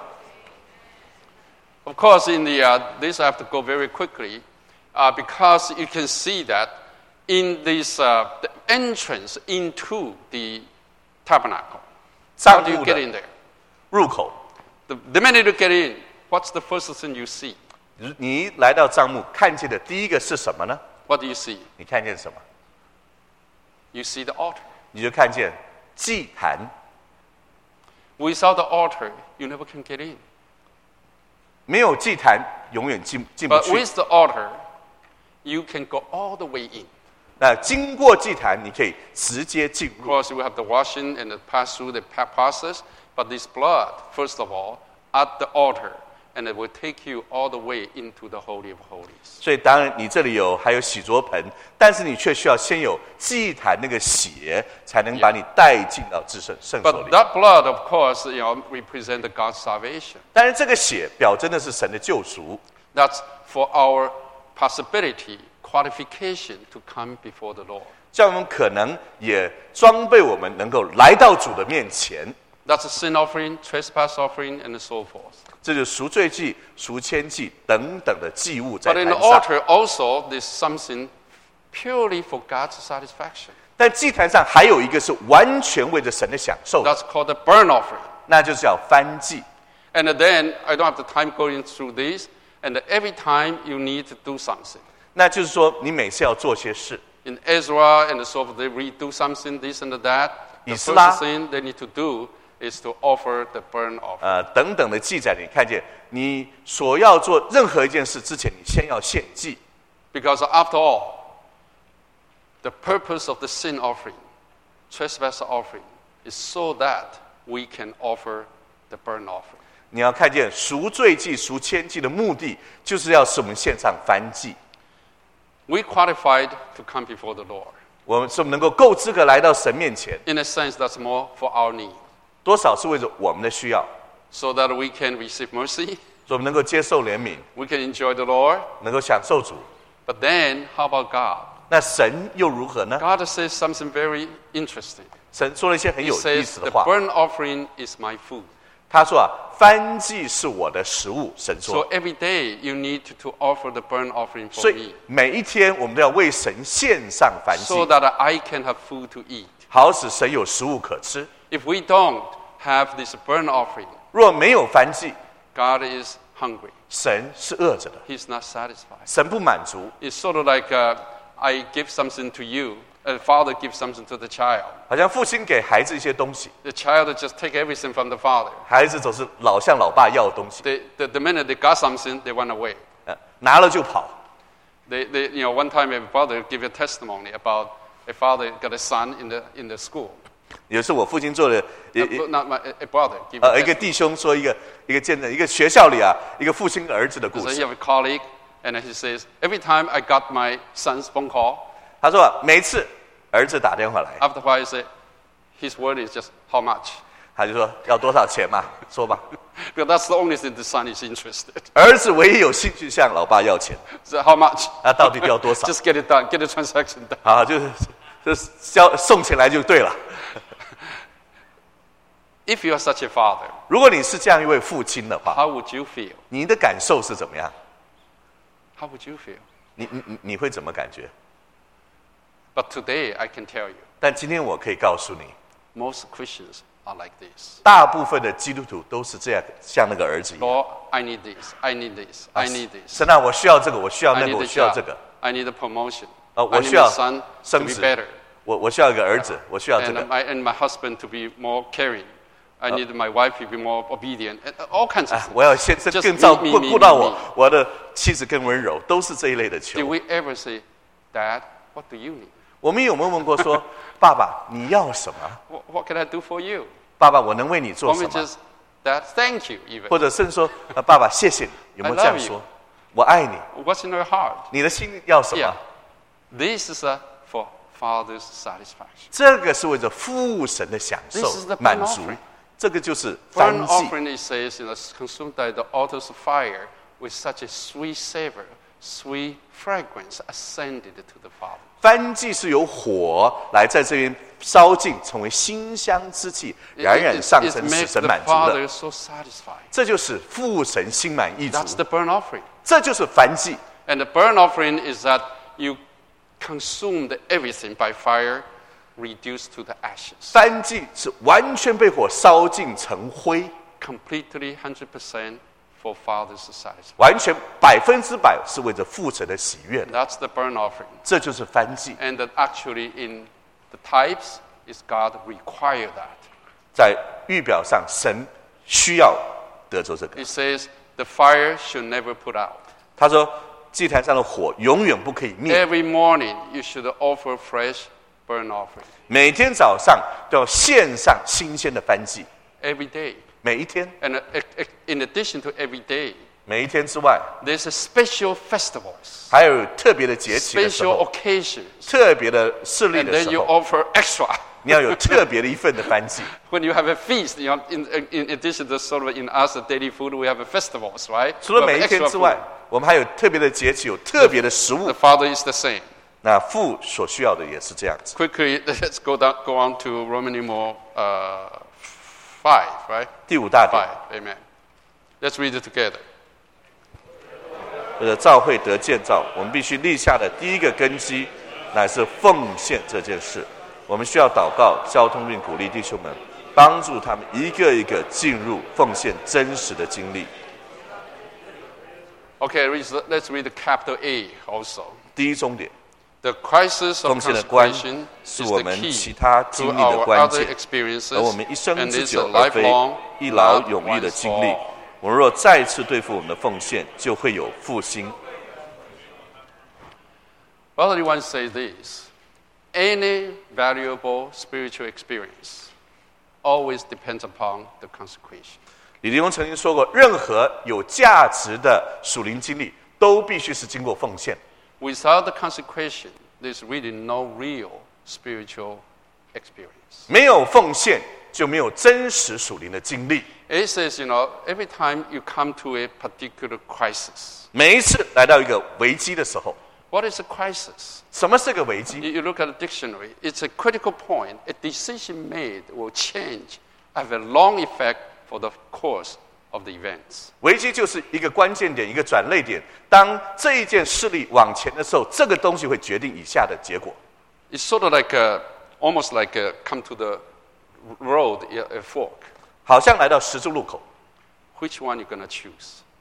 C: Of course, in the uh, this I have to go very quickly uh, because you can see that in this uh, the entrance into the tabernacle. How
B: 帐
C: do you
B: 幕
C: get
B: 的
C: in there?
B: 入口，
C: The, the minute you get in, what's the first thing you see?
B: 你一来到帐幕，看见的第一个是什么呢？
C: What do you see?
B: 你看见什么？
C: You see the altar.
B: 你就看见祭坛。
C: Without the altar, you never can get in.
B: 没有祭坛，永远进进不
C: But
B: 去。
C: with the altar, you can go all the way in.
B: 那经过祭坛，你可以直接进
C: Of
B: 入。
C: course, you have the washing and the pass through the pa- process. But this blood, first of all, at the altar, and it will take you all the way into the Holy of Holies.
B: 所以当然你这里有还有洗濯盆，但是你却需要先有祭坛那个血，才能把你带进到至圣圣所
C: But
B: 里。
C: that blood, of course, you know, represent God's salvation.
B: 但是这个血表征的是神的救赎，
C: That's for our possibility, qualification to come before the Lord.
B: 这样我们可能也装备我们能够来到主的面前。
C: That's a sin offering, trespass offering, and so forth.
B: 这就是赎罪祭、赎愆祭等等的祭物在
C: But in
B: 坛
C: the
B: 上。
C: altar also, there's something purely for God's satisfaction.
B: 但祭坛上还有一个是完全为着神的享受的，
C: That's called the burnt offering.
B: 那就是叫燔祭。
C: And then, I don't have the time going through this, and every time you need to do something.
B: 那就是说，你每次要做些事。
C: In Ezra and so forth, they redo something, this and that. The
B: 以斯拉
C: first thing they need to do is to offer the burnt offering.
B: 呃，等等的记载，你看见你所要做任何一件事之前，你先要献祭，
C: Because after all, the purpose of the sin offering, trespass offering, is so that we can offer the burnt offering.
B: 你要看见赎罪祭、赎愆祭的目的，就是要使我们献上燔祭。
C: We qualified to come before the Lord.
B: 我们是能够够资格来到神面前，
C: In a sense, that's more for our need,
B: 多少是为着我们的需要，
C: so that we can receive mercy,
B: 所以我们能够接受怜悯，
C: we can enjoy the Lord.
B: 能够享受主。
C: But then, how about God?
B: 那神又如何呢？
C: God says something very interesting.
B: 神说了一些很
C: He
B: 有意
C: says,
B: 思
C: the
B: 的话。
C: burnt offering is my food.
B: 他说啊，燔祭是我的食物。神
C: So
B: 说，
C: every day you need to offer the burnt offering
B: 所
C: for
B: 以
C: me,
B: 每一天我们都要为神献上燔
C: so
B: 祭，
C: that I can have food to eat.
B: 好使神有食物可吃。
C: If we don't have this burnt offering,
B: 若没有燔祭，
C: God is hungry.
B: 神是饿着的，
C: He's not satisfied.
B: 神不满足，
C: It's sort of like uh, I give something to you, a father gives something to the child.
B: 好像父亲给孩子一些东西，
C: The child just take everything from the father.
B: 孩子总是老向老爸要东西，
C: They, the, the minute they got something, they run away.
B: 呃拿了就跑。
C: They, they, you know, one time a brother gave a testimony about a father got a son in the, in the school.
B: 有时我父亲做的一
C: Uh,
B: 一
C: not my, a brother. Give
B: 呃
C: a
B: 一个
C: testimony.
B: 弟兄说一个一个见证，一个学校里啊，一个父亲儿子的故
C: So he
B: 事。
C: have a colleague, and he says, every time I got my son's phone call,
B: 他说啊每次儿子打电话来，
C: after a while, he said, his word is just how much?
B: 他就说要多少钱嘛，说吧。
C: Because that's the only thing the son is interested.
B: 儿子唯一有兴趣向老爸要钱，
C: So how much?
B: 那到底要多少？
C: Just get it done, get the transaction done.
B: 啊，就是就是交送钱来就对了。
C: If you are such a father,
B: 如果你是这样一位父亲的话，
C: how would you feel?
B: 你的感受是怎么样？
C: How would you feel?
B: 你你你你会怎么感觉？
C: But today, I can tell you,
B: 但今天我可以告诉你，
C: most Christians are like this.
B: 大部分的基督徒都是这样，像那个儿子一样。
C: Lord, I need this, I need this, I need this.
B: 神啊，我需要这个，我需要
C: I
B: 那
C: need
B: 个，我
C: a
B: 需要
C: job.
B: 这个。
C: I need a promotion.
B: 啊，
C: I
B: 我
C: need
B: 需要
C: my son to
B: 升
C: be
B: 职
C: better.
B: 我我需要一个儿子，我需要这
C: And
B: 个。
C: my, and my husband to be more caring. I need my wife to be more obedient. And all kinds of
B: 啊
C: things.
B: 我要先生
C: Just
B: 更照
C: me,
B: 顾
C: me,
B: 顾到
C: me,
B: 我
C: me.，
B: 我的妻子更温柔，都是这一类的
C: Did
B: 求。
C: we ever say, Dad, what do you need?
B: 我们有没有问过说，爸爸你要什么？
C: What, what can I do for you?
B: 爸爸我能为你做
C: Or
B: 什
C: we
B: 么？
C: just, Dad, thank you even.
B: 或者甚至说，啊爸爸谢谢你，有没有
C: I
B: 这样
C: love you.
B: 说？我爱你，
C: What's in your heart?
B: 你的心要什
C: Yeah.
B: 么？
C: This is uh, for father's satisfaction.
B: 这个是为着父神的享受
C: This is the burnt
B: 满足
C: offering.，
B: 这个就是燔
C: Burnt
B: 祭。
C: offering, it says, you know, is consumed by the altar's fire with such a sweet savor, sweet fragrance ascended to the Father.
B: 燔祭是由火来在这边烧尽，成为馨香之气，
C: It,
B: 冉冉
C: it,
B: 上
C: it
B: 升，使
C: makes
B: 神
C: the
B: 满足的。
C: Father so satisfied.
B: 这就是父神心满意足
C: That's，the burnt offering.
B: 这就是燔祭。
C: And the burnt offering is that you consumed everything by fire, reduced to the ashes.
B: 燔祭是完全被火烧尽成灰，
C: Completely, one hundred percent for Father's satisfaction.
B: 完全百分之百是为着父神的喜悦的，
C: That's the burnt offering.
B: 这就是燔祭。
C: And that actually in the types is God require that.
B: 在预表上，神需要得着这个。
C: It says the fire should never put out.
B: 他说，祭坛上的火永远不可以灭，
C: Every morning you should offer fresh burnt offering.
B: 每天早上都要献上新鲜的燔祭，
C: Every day.
B: 每一天，
C: And uh, in addition to every day,
B: 每一天之外，
C: there's a special festivals,
B: 还有特别的节期的时
C: special
B: 候，
C: occasions.
B: 特别的事例
C: And
B: 的
C: then
B: 时
C: you
B: 候，
C: offer extra.
B: 你要有特别的一份的燔祭。
C: When you have a feast, you know, in, in addition to sort of in us, the daily food, we have a festivals, right?
B: 除了
C: We
B: 每
C: have
B: 一天
C: extra
B: 之外
C: food.，
B: 我们还有特别的节气，有特别的食物
C: The。Father is the same.
B: 那父所需要的也是这样子。
C: Quickly, let's go down, go on to Roman numeral uh, five, right?
B: 第五大点，
C: Five. Amen. Let's read it together.
B: 或者教会得建造，我们必须立下的第一个根基，乃是奉献这件事。我们需要祷告、交通并鼓励弟兄们，帮助他们一个一个进入奉献真实的经历。
C: Okay, let's read the capital A also.
B: 第一重点，
C: The crisis of
B: 奉献的关
C: consecration
B: 是
C: is
B: 我
C: the
B: 们
C: key
B: 其他
C: to
B: 经历的
C: our
B: 关
C: other
B: 键，
C: experiences,
B: 而我们一生
C: and
B: 之
C: it's
B: 久
C: a
B: 而非
C: lifelong,
B: 一劳
C: not
B: 永逸的
C: once
B: 经历
C: for all.。
B: 我们若再次对付我们的奉献，就会有复兴。
C: Brother once said this: any valuable spiritual experience always depends upon the consecration.
B: 李弟兄曾经说过，任何有价值的属灵经历，都必须是经过奉献。
C: Without the consecration, there's really no real spiritual experience.
B: 没有奉献，就没有真实属灵的经历。
C: It says, you know, every time you come to a particular crisis.
B: 每一次来到一个危机的时候，
C: What is a crisis?
B: 什么是个危机？
C: You you look at the dictionary, it's a critical point. A decision made will change, have a long effect for the course of the events.
B: 危机就是一个关键点，一个转捩点。当这一件事例往前的时候，这个东西会决定以下的结果。
C: It's sort of like a, almost like a, come to the road, a a fork.
B: 好像来到十字路口，
C: Which one you going to choose?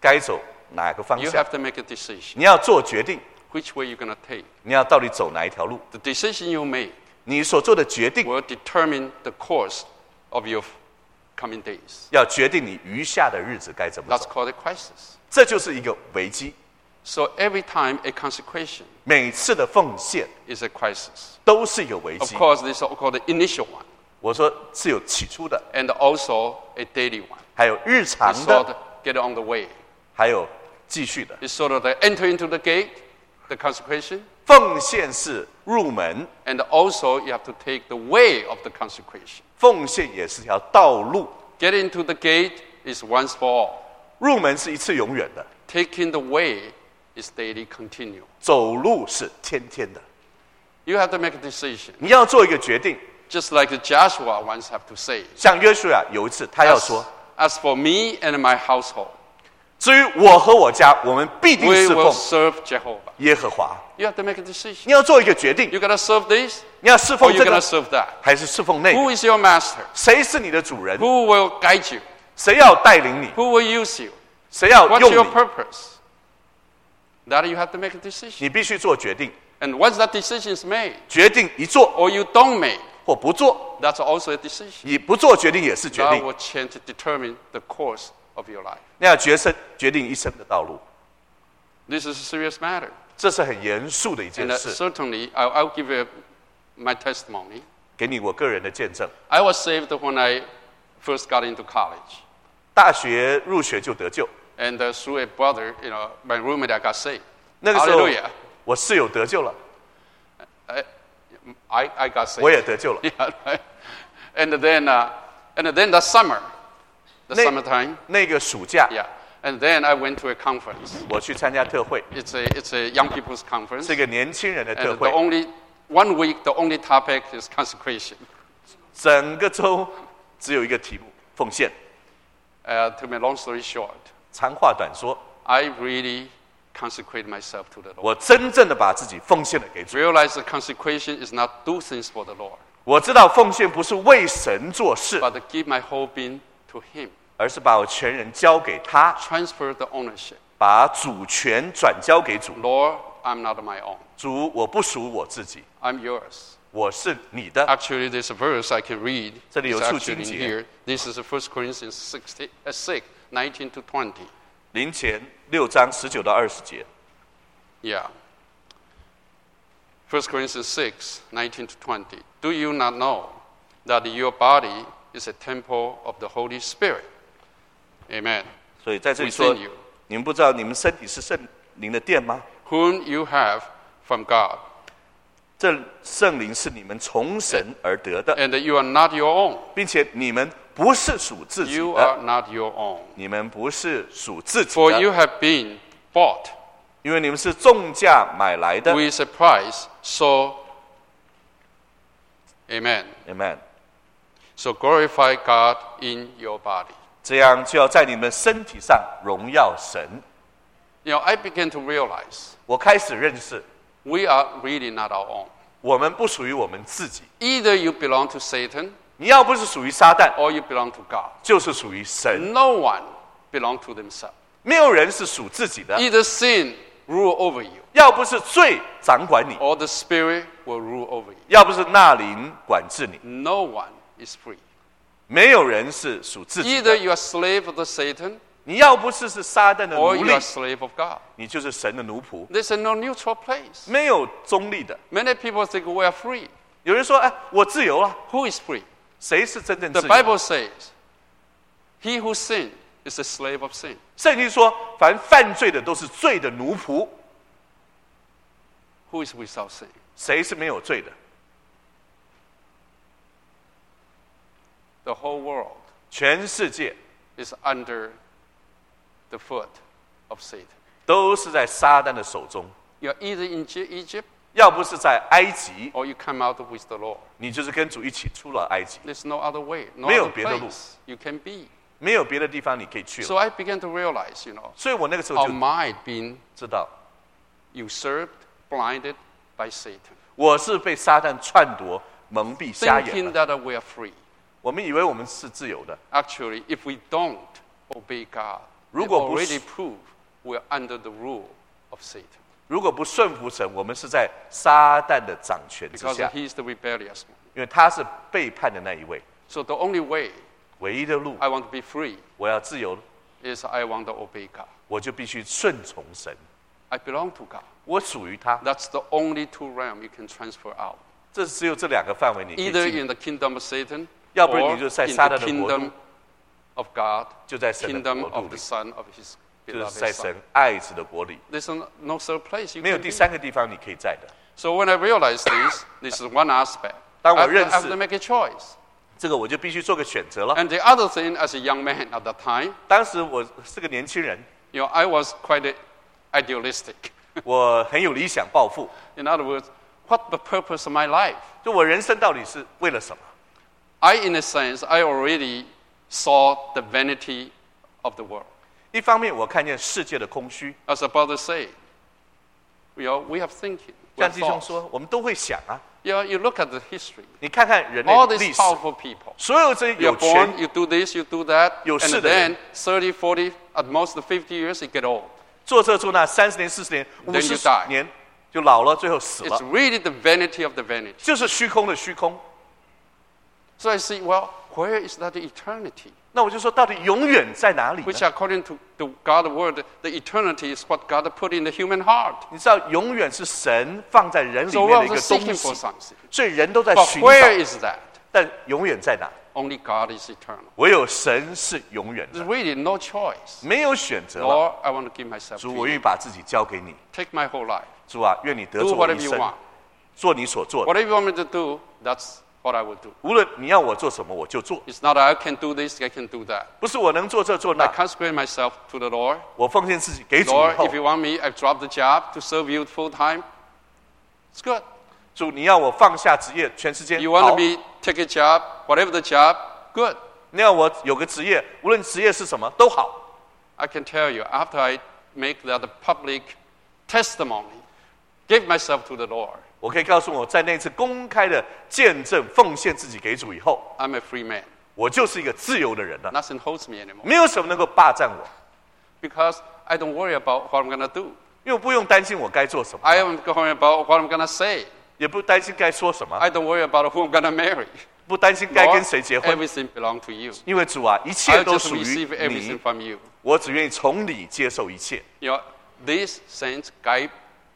B: 该走哪个方
C: You
B: 向，
C: have to make a decision.
B: 你要做决定，
C: Which way you're going to take?
B: 你要到底走哪一条路？
C: The decision you make
B: 你所做的决定
C: will determine the course of your coming days.
B: 要决定你余下的日子该怎么
C: That's
B: 走，
C: called a crisis.
B: 这就是一个危机。
C: So every time a consecration
B: 每次的奉献
C: is a crisis.
B: 都是有危
C: Of
B: 机。
C: course, this is called the initial one,
B: 我说是有起初的，
C: and also a daily one.
B: 还有日常
C: It's
B: 的
C: sort，of get on the way.
B: 还有继续的。
C: It's sort of the enter into the gate, the consecration,
B: 奉献是入门，
C: and also you have to take the way of the consecration.
B: 奉献也是条道路。
C: Get into the gate is once for all.
B: 入门是一次永远的，
C: Taking the way is daily continual.
B: 走路是天天的。
C: You have to make a decision.
B: 你要做一个决定，
C: Just like Joshua once have to say.
B: 像约书亚有一次他要
C: As,
B: 说
C: as for me and my household,
B: 至于我和我家，我们必定
C: we
B: 侍
C: will
B: 奉
C: serve Jehovah.
B: 耶和华。
C: You have to make a decision.
B: 你要做一个决定，
C: You're going to serve this
B: 你要侍
C: or
B: 奉
C: you're
B: 这
C: going
B: 个
C: to，serve that.
B: 还是侍奉那
C: Who
B: 个？
C: is your master?
B: 谁是你的主人？
C: Who will guide you?
B: 谁要带领你？
C: Who will use you?
B: 谁要
C: What's
B: 用
C: your
B: 你？
C: purpose? That you have to make a decision.
B: 你必须做决定。
C: And once that decision is made,
B: 决定一做
C: or you don't make,
B: 或不做，
C: that's also a decision.
B: 你不做决定也是决
C: That
B: 定。
C: will change, determine the course of your life.
B: 那要决生决定一生的道路，
C: This is a serious matter.
B: 这是很严肃的一件
C: And uh,
B: 事。
C: certainly, I'll, I'll give you my testimony.
B: 给你我个人的见证。
C: I was saved when I first got into college.
B: 大学入学就得救，
C: And uh, through a brother, you know, my roommate, I got saved.
B: 那个时候
C: Hallelujah.
B: 我室友得救了，
C: I, I got saved.
B: 我也得救了。
C: Yeah, right. And then, uh, and then the summer, the
B: 那
C: summertime,
B: 那个暑假，
C: yeah. And then I went to a conference.
B: 我去参加特会，
C: It's a, it's a young people's conference.
B: 是一个年轻人的特
C: And the
B: 会，
C: only, one week, the only topic is consecration.
B: 整个周只有一个题目：奉献。
C: Uh, to make long story short,
B: 长话短说，
C: I really consecrate myself to the Lord.
B: 我真正的把自己奉献了给主。
C: Realize that consecration is not do things for the Lord,
B: 我知道奉献不是为神做事，
C: but to give my whole being to Him.
B: 而是把我全人交给他，
C: Transfer the ownership.
B: 把主权转交给主。
C: Lord, I'm not my own.
B: 主，我不属我自己，
C: I'm yours.
B: 我是你的。
C: Actually, there's a verse I can read.
B: 这里有
C: It's
B: 处
C: actually
B: 经
C: in
B: 节。
C: here. This is First Corinthians sixteen, uh, six, nineteen to twenty.
B: 林前六章十九到二十节，
C: Yeah. First Corinthians six, nineteen to twenty. Do you not know that your body is a temple of the Holy Spirit? Amen.
B: 所以在这里说
C: Within you.，
B: 你们不知道你们身体是圣灵的殿吗？
C: Whom you have from God,
B: 这圣灵是你们从神而得的，
C: and that you are not your own.
B: 并且你们不是属自己
C: You are
B: 的，
C: not your own.
B: 你们不是属自己
C: For you
B: 的，
C: have been bought
B: 因为你们是重价买来的。
C: with a price. So, amen.
B: Amen。
C: So glorify God in your body.
B: 这样就要在你们身体上荣耀神。
C: You know, I began to realize
B: 我开始认识，
C: we are really not our own.
B: 我们不属于我们自己。
C: Either you belong to Satan
B: 你要不是属于撒旦，
C: or you belong to God.
B: 就是属于神。
C: No one belongs to themselves.
B: 没有人是属自己的，
C: Either sin rule over you
B: 要不是罪掌管你，
C: or the Spirit will rule over you.
B: 要不是那灵管制你，
C: No one is free.
B: 没有人是属自己
C: Either
B: 的。
C: you are slave of the Satan
B: 你要不是是撒旦的
C: or
B: 奴
C: you
B: 隶
C: are，slave of God.
B: 你就是神的奴仆，
C: There's no neutral place.
B: 没有中立的。
C: Many people think we are free.
B: 有人说：“哎，我自由了。
C: Who is free? ”
B: 谁是真正
C: The
B: 自由？
C: Bible says, he who sins is a slave of sin.
B: 圣经说，凡犯罪的都是罪的奴仆。
C: Who is without sin?
B: 谁是没有罪的？
C: The whole world
B: 全世界
C: is under the foot of Satan.
B: 都是在撒旦的手中。
C: You're either in J- Egypt
B: 要不是在埃及，
C: or you come out with the Lord.
B: 你就是跟主一起出了埃及，
C: There's no other way, no
B: 没有
C: other
B: 别的路。
C: place you can be.
B: 没有别的地方你可以去
C: So
B: 了。
C: I began to realize, you know,
B: 所以我那个时候
C: our
B: 就
C: mind being
B: 知道，
C: usurped, blinded by Satan,
B: 我是被撒旦篡夺、蒙蔽、瞎眼
C: thinking
B: 了。
C: that we are free.
B: 我们以为我们是自由的，
C: Actually, if we don't obey God,
B: 如果不
C: already prove we're under the rule of Satan.
B: 如果不顺服神，我们是在撒旦的掌权之
C: Because
B: 下，
C: he's the rebellious one.
B: 因为他是背叛的那一位。
C: So the only way
B: 唯一的路，
C: I want to be free
B: 我要自由，
C: is I want to obey God.
B: 我就必须顺从神，
C: I belong to God.
B: 我属于他。
C: That's the only two realms you can transfer out.
B: 这只有这两个范围你可以
C: Either
B: 进，
C: in the kingdom of Satan
B: 要不然
C: or
B: 你就在
C: in
B: 撒
C: the
B: 旦的国度，
C: kingdom of God,
B: 就在神的
C: kingdom
B: 国
C: of
B: 度
C: the
B: 里，
C: Son of His
B: 就是
C: beloved
B: 在
C: Son.
B: 神爱子的国里，
C: There's no third place you
B: 没有
C: can
B: 第
C: be.
B: 三个地方你可以在的。
C: So when I realize this, this is one aspect.
B: 当
C: I
B: 我
C: have,
B: 认
C: to, I
B: 识
C: have to make a choice.
B: 这个我就必须做个选择了。
C: And the other thing, as a young man at that time,
B: 当时我是个年轻人，
C: you know, I was quite idealistic.
B: 我很有理想抱负，
C: In other words, what the purpose of my life?
B: 就我人生到底是为了什么？
C: I, in a sense, I already saw the vanity of the world.
B: 一方面我看见世界的空虚，
C: As the brother said, you know, we have thinking. We
B: 像
C: have
B: 弟兄
C: thoughts.
B: 说，我们都会想啊。
C: You know, you look at the history.
B: 你看看人类
C: All
B: 的
C: these
B: 历史，
C: powerful people.
B: 所有这些
C: You're
B: 有
C: born,
B: 权
C: you do this, you do that,
B: 有势
C: and
B: 的人。
C: then thirty, forty, at most fifty years, you get old.
B: 做这做那三十年、四十年、五
C: Then
B: 十
C: you die.
B: 年就老了，最后死
C: It's
B: 了，
C: really the vanity of the vanity.
B: 就是虚空的虚空。
C: So I see, well, where is that eternity?
B: 那我就说，到底永远在哪里
C: Which
B: 呢？
C: according to, to God's word, the eternity is what God put in the human heart.
B: 你知道，永远是神放在人里
C: So
B: 面
C: we're
B: 的一个
C: seeking
B: 东
C: for
B: 西，
C: something.
B: 所以人都在
C: But
B: 寻
C: where
B: 找，
C: is that?
B: 但永远在哪？
C: Only God is eternal.
B: 唯有神是永远
C: There's
B: 的，
C: really no choice.
B: 没有选择了。
C: Lord, I want to give myself
B: 主，
C: to
B: 我愿
C: you.
B: 意把自己交给你。
C: Take my whole life.
B: 主啊，愿你得
C: Do
B: 着我
C: whatever
B: 一
C: you
B: 生，
C: want.
B: 做你所做的。
C: Whatever you want me to do, that's what I will do.
B: 无论你要我做什么，我就做。
C: It's not I can do this, I can do that.
B: 不是我能做这做
C: I
B: 那，
C: consecrate myself to the Lord.
B: 我奉献自己给主以
C: Lord,
B: 后
C: if，you want me, I've dropped the job to serve you full time. It's good.
B: 主你要我放下职业，全时间
C: You want
B: 好
C: me take a job, whatever the job, good.
B: 你要我有个职业，无论职业是什么都好。
C: I can tell you, after I make that public testimony, give myself to the Lord,
B: 我可以告诉我，在那次公开的见证、奉献自己给主以后，
C: I'm a free man.
B: 我就是一个自由的人了，
C: Nothing holds me anymore.
B: 没有什么能够霸占我，
C: Because I don't worry about what I'm going to do.
B: 因为我不用担心我该做什么，
C: I don't worry about what I'm going to say.
B: 也不担心该说什么，
C: I don't worry about who I'm going to marry.
B: 不担心该
C: Lord,
B: 跟谁结婚，
C: everything belongs to you.
B: 因为主啊，一切
C: I
B: 都
C: just
B: 属于
C: receive everything
B: 你，
C: from you.
B: 我只愿意从你接受一切。
C: You know, these saints guide,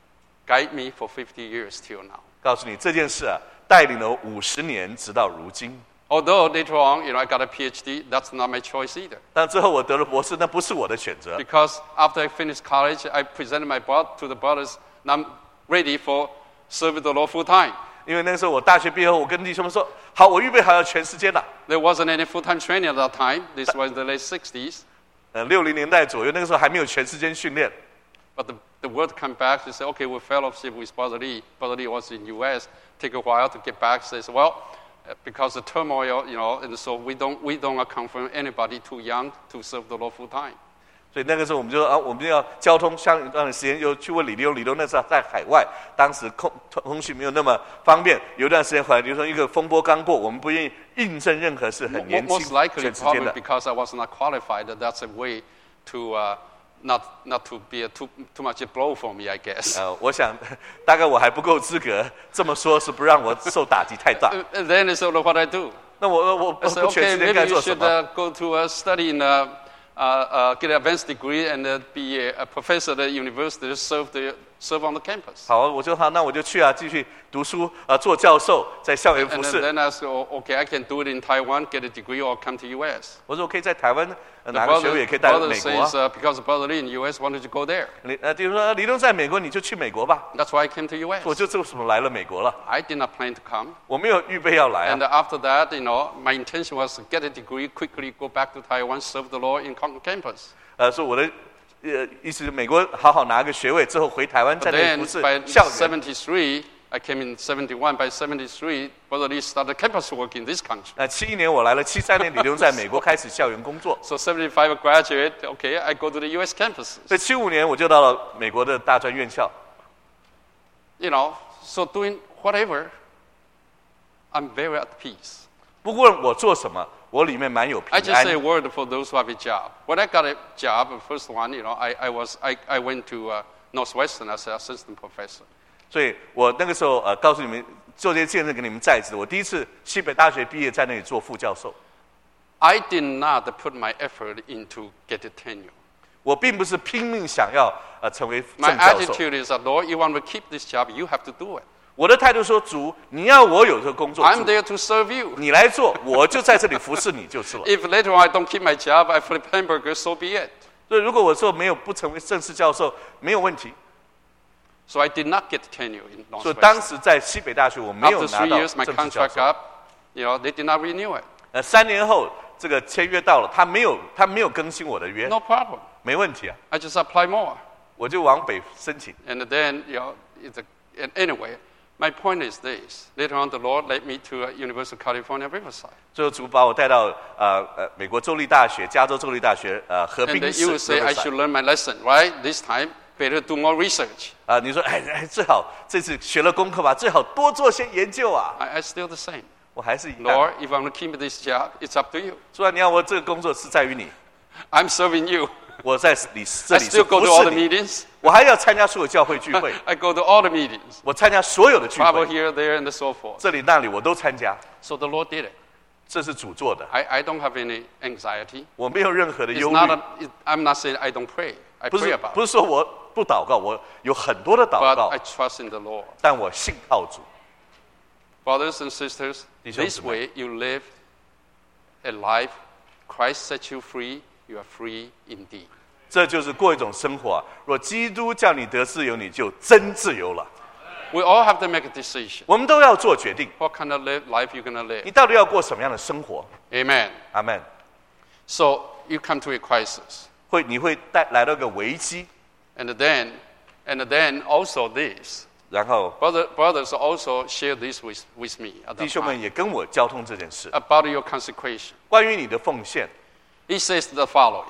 C: guide me for fifty years till now.
B: 告诉你这件事啊，带领了五十年，直到如今。
C: Although later on, you know, I got a PhD, that's not my choice either.
B: 但之后我得了博士，那不是我的选择，
C: Because after I finished college, I presented my bro- to the brothers, and I'm ready for serving the Lord full time.
B: 因为那时候我大学毕业后，我跟弟兄们说，好，我预备好要全世界了。
C: There wasn't any full-time training at that time. This was in the late sixties.
B: 呃，六零年代左右，那个时候还没有全时间训练。
C: But the, the word come back to say, okay, we'll fellowship with Brother Lee. Brother Lee was in U S. Take a while to get back. Says, well, uh, because of turmoil, you know, and so we don't we don't confirm anybody too young to serve the Lord full time.
B: 所以那个时候我们就啊，我们就要交通相一段时间，又去问李六，李六那时候在海外，当时空通讯没有那么方便。有一段时间回来，比如说一个风波刚过，我们不愿意印证任何事很
C: Mo-
B: 年轻
C: Most likely,
B: 全时间
C: probably
B: 的。
C: because I was not qualified. That's a way to uh, not not to be a too too much a blow for me, I guess.
B: 呃，我想大概我还不够资格这么说，是不让我受打击太大。
C: And then it's sort of what I do.
B: 那我我
C: I
B: 我
C: say,
B: 不全
C: okay,
B: 时间
C: maybe
B: 该
C: you
B: 做什
C: should
B: 么？
C: uh, go to uh, study in uh, uh, uh, get an advanced degree and uh, be a, a professor at the university to serve the serve on the campus.
B: 好，我就好，那我就去啊，继续读书，呃，做教授，在校园服
C: And then,
B: 侍。
C: then I said, oh, okay, I can do it in Taiwan, get a degree, or come to U S.
B: 我说我可以在台湾呃
C: The
B: 拿个学
C: brother,
B: 位，也可以带到
C: brother
B: 美国啊
C: says,。uh, because Brother Lee in U S, why don't you go there?
B: 李呃，比如说李东在美国，你就去美国吧。
C: That's why I came to U
B: 我
C: S.
B: 就这什么来了美国了，
C: I did not plan to come.
B: 我没有预备要来
C: And
B: 啊。
C: after that, you know, my intention was to get a degree, quickly go back to Taiwan, serve the Lord in con- campus.
B: 呃，说我的呃意思是美国好好拿个学位之后回台湾，在
C: But
B: 那里
C: then
B: 服侍
C: by
B: 校园。
C: seventy-three, I came in seventy-one. By seventy-three, Brother Lee started campus work in this country.
B: 那七一年我来了，七三年李东在美国开始校园工作，
C: So seventy-five, I graduate. Okay, I go to the U S campus.
B: 所以七五年我就到了美国的大专院校。
C: You know, so doing whatever, I'm very at peace.
B: 不不论我做什么，我里面满有平
C: I just say a
B: 安。
C: word for those who have a job. When I got a job, the first one, you know, I, I was I, I went to uh, Northwestern as an assistant professor.
B: 所以我那个时候呃，告诉你们做这些见证给你们在职。我第一次西北大学毕业，在那里做副教授。
C: I did not put my effort into get a tenure.
B: 我并不是拼命想要呃成为
C: My
B: 正教授。
C: attitude is that, Lord, you want to keep this job, you have to do it.
B: 我的态度说：主，你要我有这个工作，
C: I'm
B: 主
C: there to serve you.
B: 你来做，我就在这里服侍你就是了。
C: If later on I don't keep my job, I flip hamburger, so be it.
B: 所以如果我说没有不成为正式教授，没有问题。
C: So I did not get tenure in
B: 所以当
C: Northwestern.
B: 时在西北大学，我没有
C: After
B: 拿
C: three
B: 到
C: years, my
B: 正式教
C: contract
B: 授。
C: up. You know, they did not renew it.
B: 呃，三年后这个签约到了，他没有他没有更新我的约，
C: No problem.
B: 没问题啊，
C: I just apply more.
B: 我就往北申请。
C: And then, you know, it's a, and anyway, my point is this. Later on, the Lord led me to uh, University of California, Riverside.
B: 最后主把我带到呃呃美国州立大学、加州州立大学呃河
C: And
B: 滨
C: then
B: 市
C: you will say, I should learn my lesson, right? This time, better do more research.
B: 啊，你说哎哎，最好这次学了功课吧，最好多做些研究啊。
C: I, I still the same.
B: 我还是一样。
C: Lord, if I want to keep this job, it's up to you.
B: 主啊，你要我这个工作是在于你，
C: I'm serving you.
B: 我在你这
C: I
B: 里是
C: still go
B: 服
C: to all
B: 侍
C: the
B: 你，
C: meetings.
B: 我还要参加所有教会聚会，
C: I go to all the meetings.
B: 我参加所有的聚
C: Travel
B: 会，
C: here, there, and so forth.
B: 这里那里我都参加，
C: So the Lord did it.
B: 这是主做的，
C: I, I don't have any anxiety.
B: 我没有任何的
C: It's
B: 忧
C: not
B: 虑
C: a,。it, I'm not saying I don't pray. I
B: 不
C: pray
B: 是
C: about
B: 不
C: it.
B: 是说我不祷告，我有很多的祷
C: But
B: 告
C: I，trust in the Lord.
B: 但我信靠主。
C: Brothers and sisters,
B: 弟兄
C: this
B: 姊妹。
C: way you live a life. Christ set you free. You are free indeed.
B: 这就是过一种生活啊。若基督叫你得自由，你就真自由了。
C: We all have to make a decision.
B: 我们都要做决定，
C: What kind of live, life you're going to
B: 你
C: live?
B: 到底要过什么样的生活？
C: Amen.
B: 阿门。
C: So you come to a crisis.
B: 会你会带来到一个危机，
C: And then, and then also this.
B: 然后
C: Brother, brothers also share this with, with me at
B: 弟
C: that
B: 兄们
C: time
B: 也跟我交通这件事，
C: about your consecration.
B: 关于你的奉献。
C: He says the following.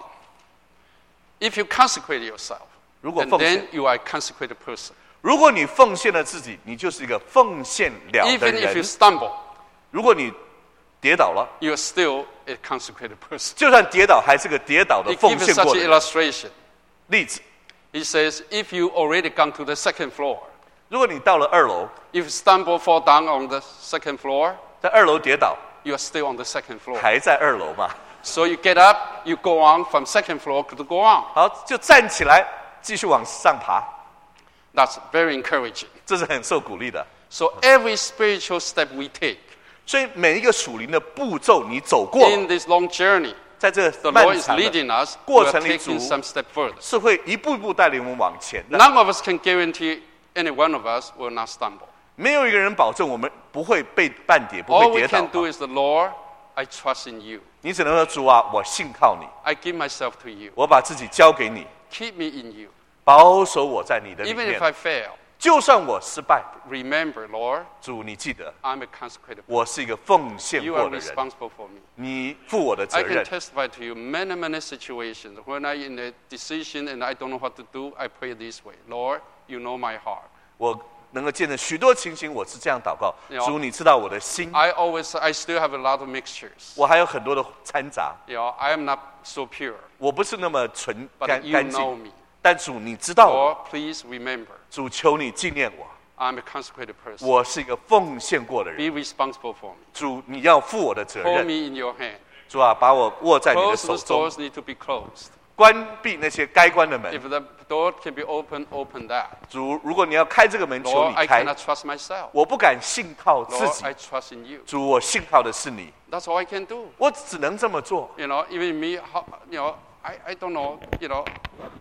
C: If you consecrate yourself,
B: 如果
C: and
B: 奉
C: then
B: 献，
C: you are a consecrated person.
B: 如果你奉献了自己，你就是一个奉献了的
C: Even if you
B: 人。
C: stumble,
B: 如果你跌倒了，
C: you're still a consecrated person.
B: 就算跌倒，还是个跌倒的
C: He
B: 奉
C: gives
B: 献
C: such
B: 过
C: an
B: 的人
C: illustration.
B: 例子。
C: He says, if you already gone to the second floor,
B: 如果你到了二楼，
C: if you stumble, fall down on the second floor,
B: 在二楼跌倒，
C: you are still on the second floor.
B: 还在二楼嘛？
C: So you get up, you go on from second floor to go on.
B: 好，就站起来，继续往上爬，
C: That's very encouraging.
B: 这是很受鼓励的。
C: So every spiritual step we take
B: 所以每一个属灵的步骤你走过，
C: in this long journey,
B: 在这
C: the
B: 漫
C: Lord is
B: 长的
C: leading us.
B: 过
C: We are
B: 程里，
C: taking
B: 主
C: some step further.
B: 是会一步一步带领我们往前的。
C: None of us can guarantee any one of us will not stumble.
B: 没有一个人保证我们不会被绊跌，不
C: All
B: 会
C: we
B: 跌倒
C: can。do is the Lord, I trust in you.
B: 你只能说主啊，我信靠你，
C: I give myself to you.
B: 我把自己交给你，
C: Keep me in you.
B: 保守我在你的里
C: Even
B: 面
C: if。I fail,
B: 就算我失败，
C: remember, Lord,
B: 主你记得，
C: I'm a consecrated person.
B: 我是一个奉献
C: You
B: 过
C: are
B: 的人，
C: responsible for me.
B: 你负我的责
C: I can
B: 任。
C: testify to you many, many situations. When I'm in a decision and I don't know what to do, I pray this way. Lord, you know my heart.
B: 我能够见证许多情形，我是这样祷告：
C: You know,
B: 主，你知道我的心，
C: I always, I still have a lot of mixtures.
B: 我还有很多的掺杂，
C: You know, I am not so pure,
B: 我不是那么纯
C: but
B: 干
C: you
B: 干
C: know
B: 净。
C: me.
B: 但主，你知道我，
C: Lord, please remember,
B: 主求你纪念我，
C: I'm a consecrated person.
B: 我是一个奉献过的人。
C: Be responsible for me.
B: 主，你要负我的责
C: Hold
B: 任。
C: me in your hand.
B: 主啊，把我握在你的
C: Close
B: 手
C: those
B: 中，
C: doors need to be closed.
B: 关闭那些该关的门。
C: If the door can be opened, open that.
B: 主，如果你要开这个门，求
C: Lord,
B: 你
C: I
B: 开。
C: cannot trust myself.
B: 我不敢信靠自
C: Lord,
B: 己
C: I，trust in you.
B: 主，我信靠的是你，
C: That's all I can do.
B: 我只能这么做。
C: You know, even me, how, you know, I, I don't know, you know.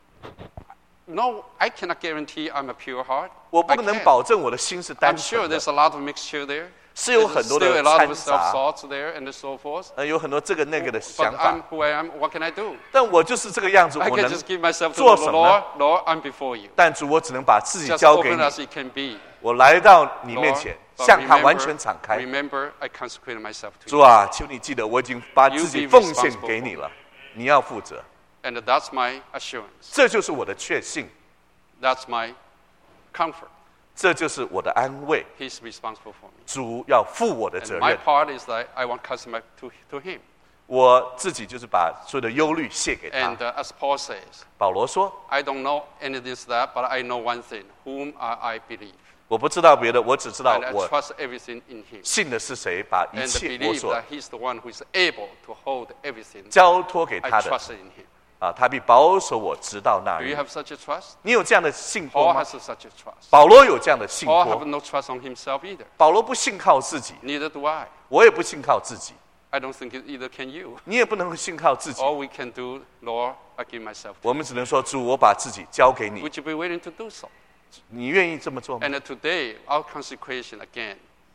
C: No, I cannot guarantee I'm a pure heart.
B: 我不
C: I
B: 能
C: can't.
B: 保证我的心是单
C: I'm sure
B: 纯的，
C: there's a lot of mixture there.
B: 是有
C: There's
B: 很多
C: still
B: 的
C: a lot
B: 掺
C: of
B: 杂，
C: self-thoughts there and so forth.
B: 呃，有很多这个那个的
C: But
B: 想法
C: I'm。who I am. What can I do?
B: 但我就是这个样子，
C: I
B: 我
C: can
B: 能
C: just give myself to
B: 做
C: the
B: 什么
C: Lord.
B: 呢？
C: Lord, I'm before you.
B: 但主，我只能把自己
C: Just
B: 交给
C: open
B: 你，
C: as it can be.
B: 我来到你面
C: Lord,
B: 前，
C: but
B: 向他完
C: remember,
B: 全敞开。
C: remember, I consecrated myself to
B: 主
C: you.
B: 啊，求你记得，我已经把自己
C: You be
B: 奉献
C: responsible
B: 给你了，你要负责，
C: And that's my assurance.
B: 这就是我的确信，
C: That's my comfort.
B: 这就是我的安慰。
C: He's responsible for me.
B: 主要负我的
C: And
B: 责
C: my
B: 任，
C: part is that I want customer to, to him.
B: 我自己就是把所有的忧虑卸给他
C: And。uh, as Paul says,
B: 保罗说
C: I don't know any of this, that, but I know one thing, whom I, I believe.
B: 我不知道别的，我只知道
C: And I
B: 我
C: trust everything in him.
B: 信的是谁，把一
C: And
B: 切我
C: believe
B: 所
C: that he's the one who is able to hold everything.
B: 交托给
C: I
B: 他的
C: trust in him.
B: 啊，他必保守我直到那
C: Do you
B: 日。
C: have such a trust?
B: 你有这样的信托
C: Paul
B: 吗？
C: has such a trust.
B: 保罗有这样的信
C: Paul have
B: 托，
C: no trust on himself either.
B: 保罗不信靠自己，
C: Neither do I.
B: 我也不信靠自己，
C: I don't think either can you.
B: 你也不能信靠自己。
C: All we can do, Lord, I give myself to
B: 我们只能说，主，我把自己交给
C: you.
B: 你，
C: Would you be willing to do so?
B: 你愿意这么做吗？
C: And today, our consecration again,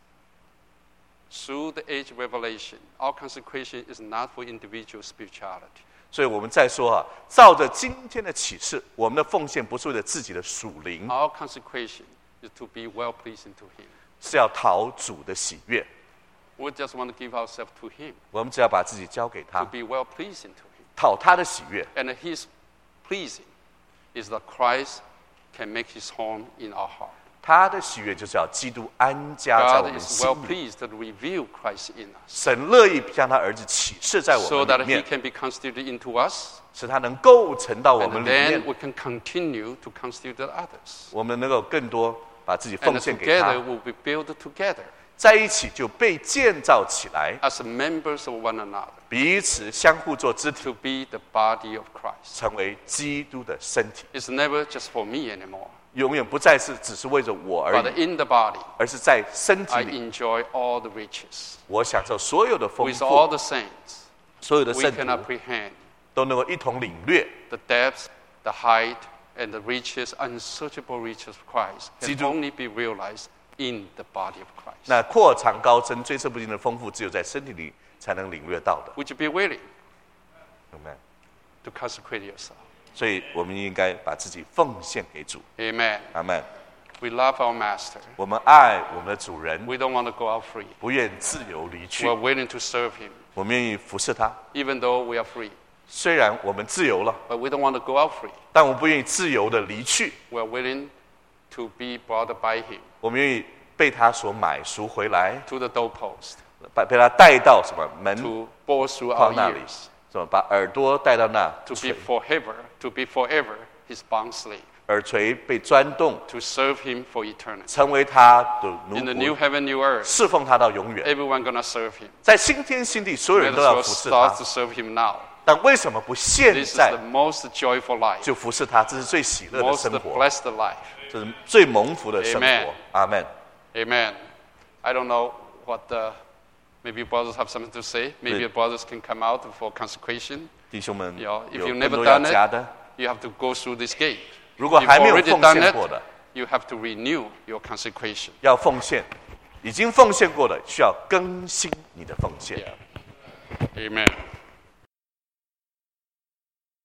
C: through the age of revelation, our consecration is not for individual spirituality.
B: 所以我们再说啊，照着今天的启示，我们的奉献不是为了自己的属灵，
C: Our consecration is to be well pleasing to Him.
B: 是要讨主的喜悦。
C: We just want to give ourselves to Him,
B: 我们只要把自己交给
C: to
B: 他，
C: be well pleasing to Him.
B: 讨他的喜悦。
C: And His pleasing is that Christ can make His home in our heart.
B: 他的喜悦就是要基督安家在我
C: God
B: 们
C: is
B: 心
C: well
B: 里。
C: pleased to reveal Christ in us,
B: 神乐意将他儿子启示在我
C: so
B: 们
C: that
B: 里
C: He
B: 面，
C: can be constituted into us,
B: 使他能构成到我
C: and
B: 们里
C: then
B: 面，
C: we can continue to constitute others.
B: 我们能够更多把自己奉
C: And
B: 献给
C: together
B: 他，
C: we'll be built together
B: 在一起就被建造起来，
C: as members of one another
B: 彼此相互做肢体，
C: to be the body of Christ.
B: 成为基督的身体。
C: It's never just for me anymore,
B: 永远不再是只是为着我而
C: but
B: 已，
C: in the body,
B: 而是在身体
C: I
B: 里，
C: enjoy all the riches.
B: 我享受所有的丰
C: With all
B: 富，
C: the saints,
B: 所有的
C: we
B: 圣
C: can
B: 徒
C: apprehend
B: 都能够一同领略。
C: the depth, the height, and the riches, unsearchable riches of Christ can
B: 基督
C: only be realized in the body of Christ.
B: 那扩长高深、追测不尽的丰富，只有在身体里才能领略到的。
C: Would you be willing
B: 明白？
C: to consecrate yourself?
B: 所以我们应该把自己奉献给主。
C: Amen.
B: 阿门。
C: We love our Master.
B: 我们爱我们的主人，
C: We don't want to go out free.
B: 不愿自由离去
C: We're，willing to serve Him,
B: 我们愿意服侍他。
C: even though we are free.
B: 虽然我们自由了，
C: But we don't want to go out free.
B: 但我们不愿意自由的离去，
C: We're willing to be brought by Him
B: 我们愿意被他所买赎回来，
C: to the doorpost,
B: 把被他带到什么门
C: to bore through
B: 框
C: our
B: 那里，
C: ears,
B: 什么把耳朵带到那
C: to be
B: 垂
C: forever, to be forever His bond slave,
B: 耳垂被钻动，
C: to serve Him for eternity.
B: 成为他的奴
C: In the new
B: 仆，
C: heaven, new earth,
B: 侍奉他到永远。
C: everyone gonna serve Him.
B: 在新天新地，所有
C: Let
B: 人
C: us
B: 都要
C: well
B: 服侍
C: start
B: 他
C: to，serve Him now.
B: 但为什么不现
C: This is
B: 在
C: the most joyful life,
B: 就服侍他？这是最喜乐的
C: most
B: 生活，
C: blessed life.
B: 这是最蒙福的生
C: Amen
B: 活。阿门。
C: Amen. I don't know what the, maybe brothers have something to say. Maybe
B: Yeah.
C: brothers can come out for consecration.
B: 弟兄们，
C: Yeah, if
B: 有
C: you've
B: 更
C: never
B: 多要
C: done
B: 加
C: it,
B: 的。
C: you have to go through this gate.
B: 如果
C: If
B: 还没有
C: already
B: 奉
C: done
B: 献过的，
C: it, you have to renew your consecration.
B: 要奉献；已经奉献过的，需要更新你的奉献。
C: Yeah. Amen.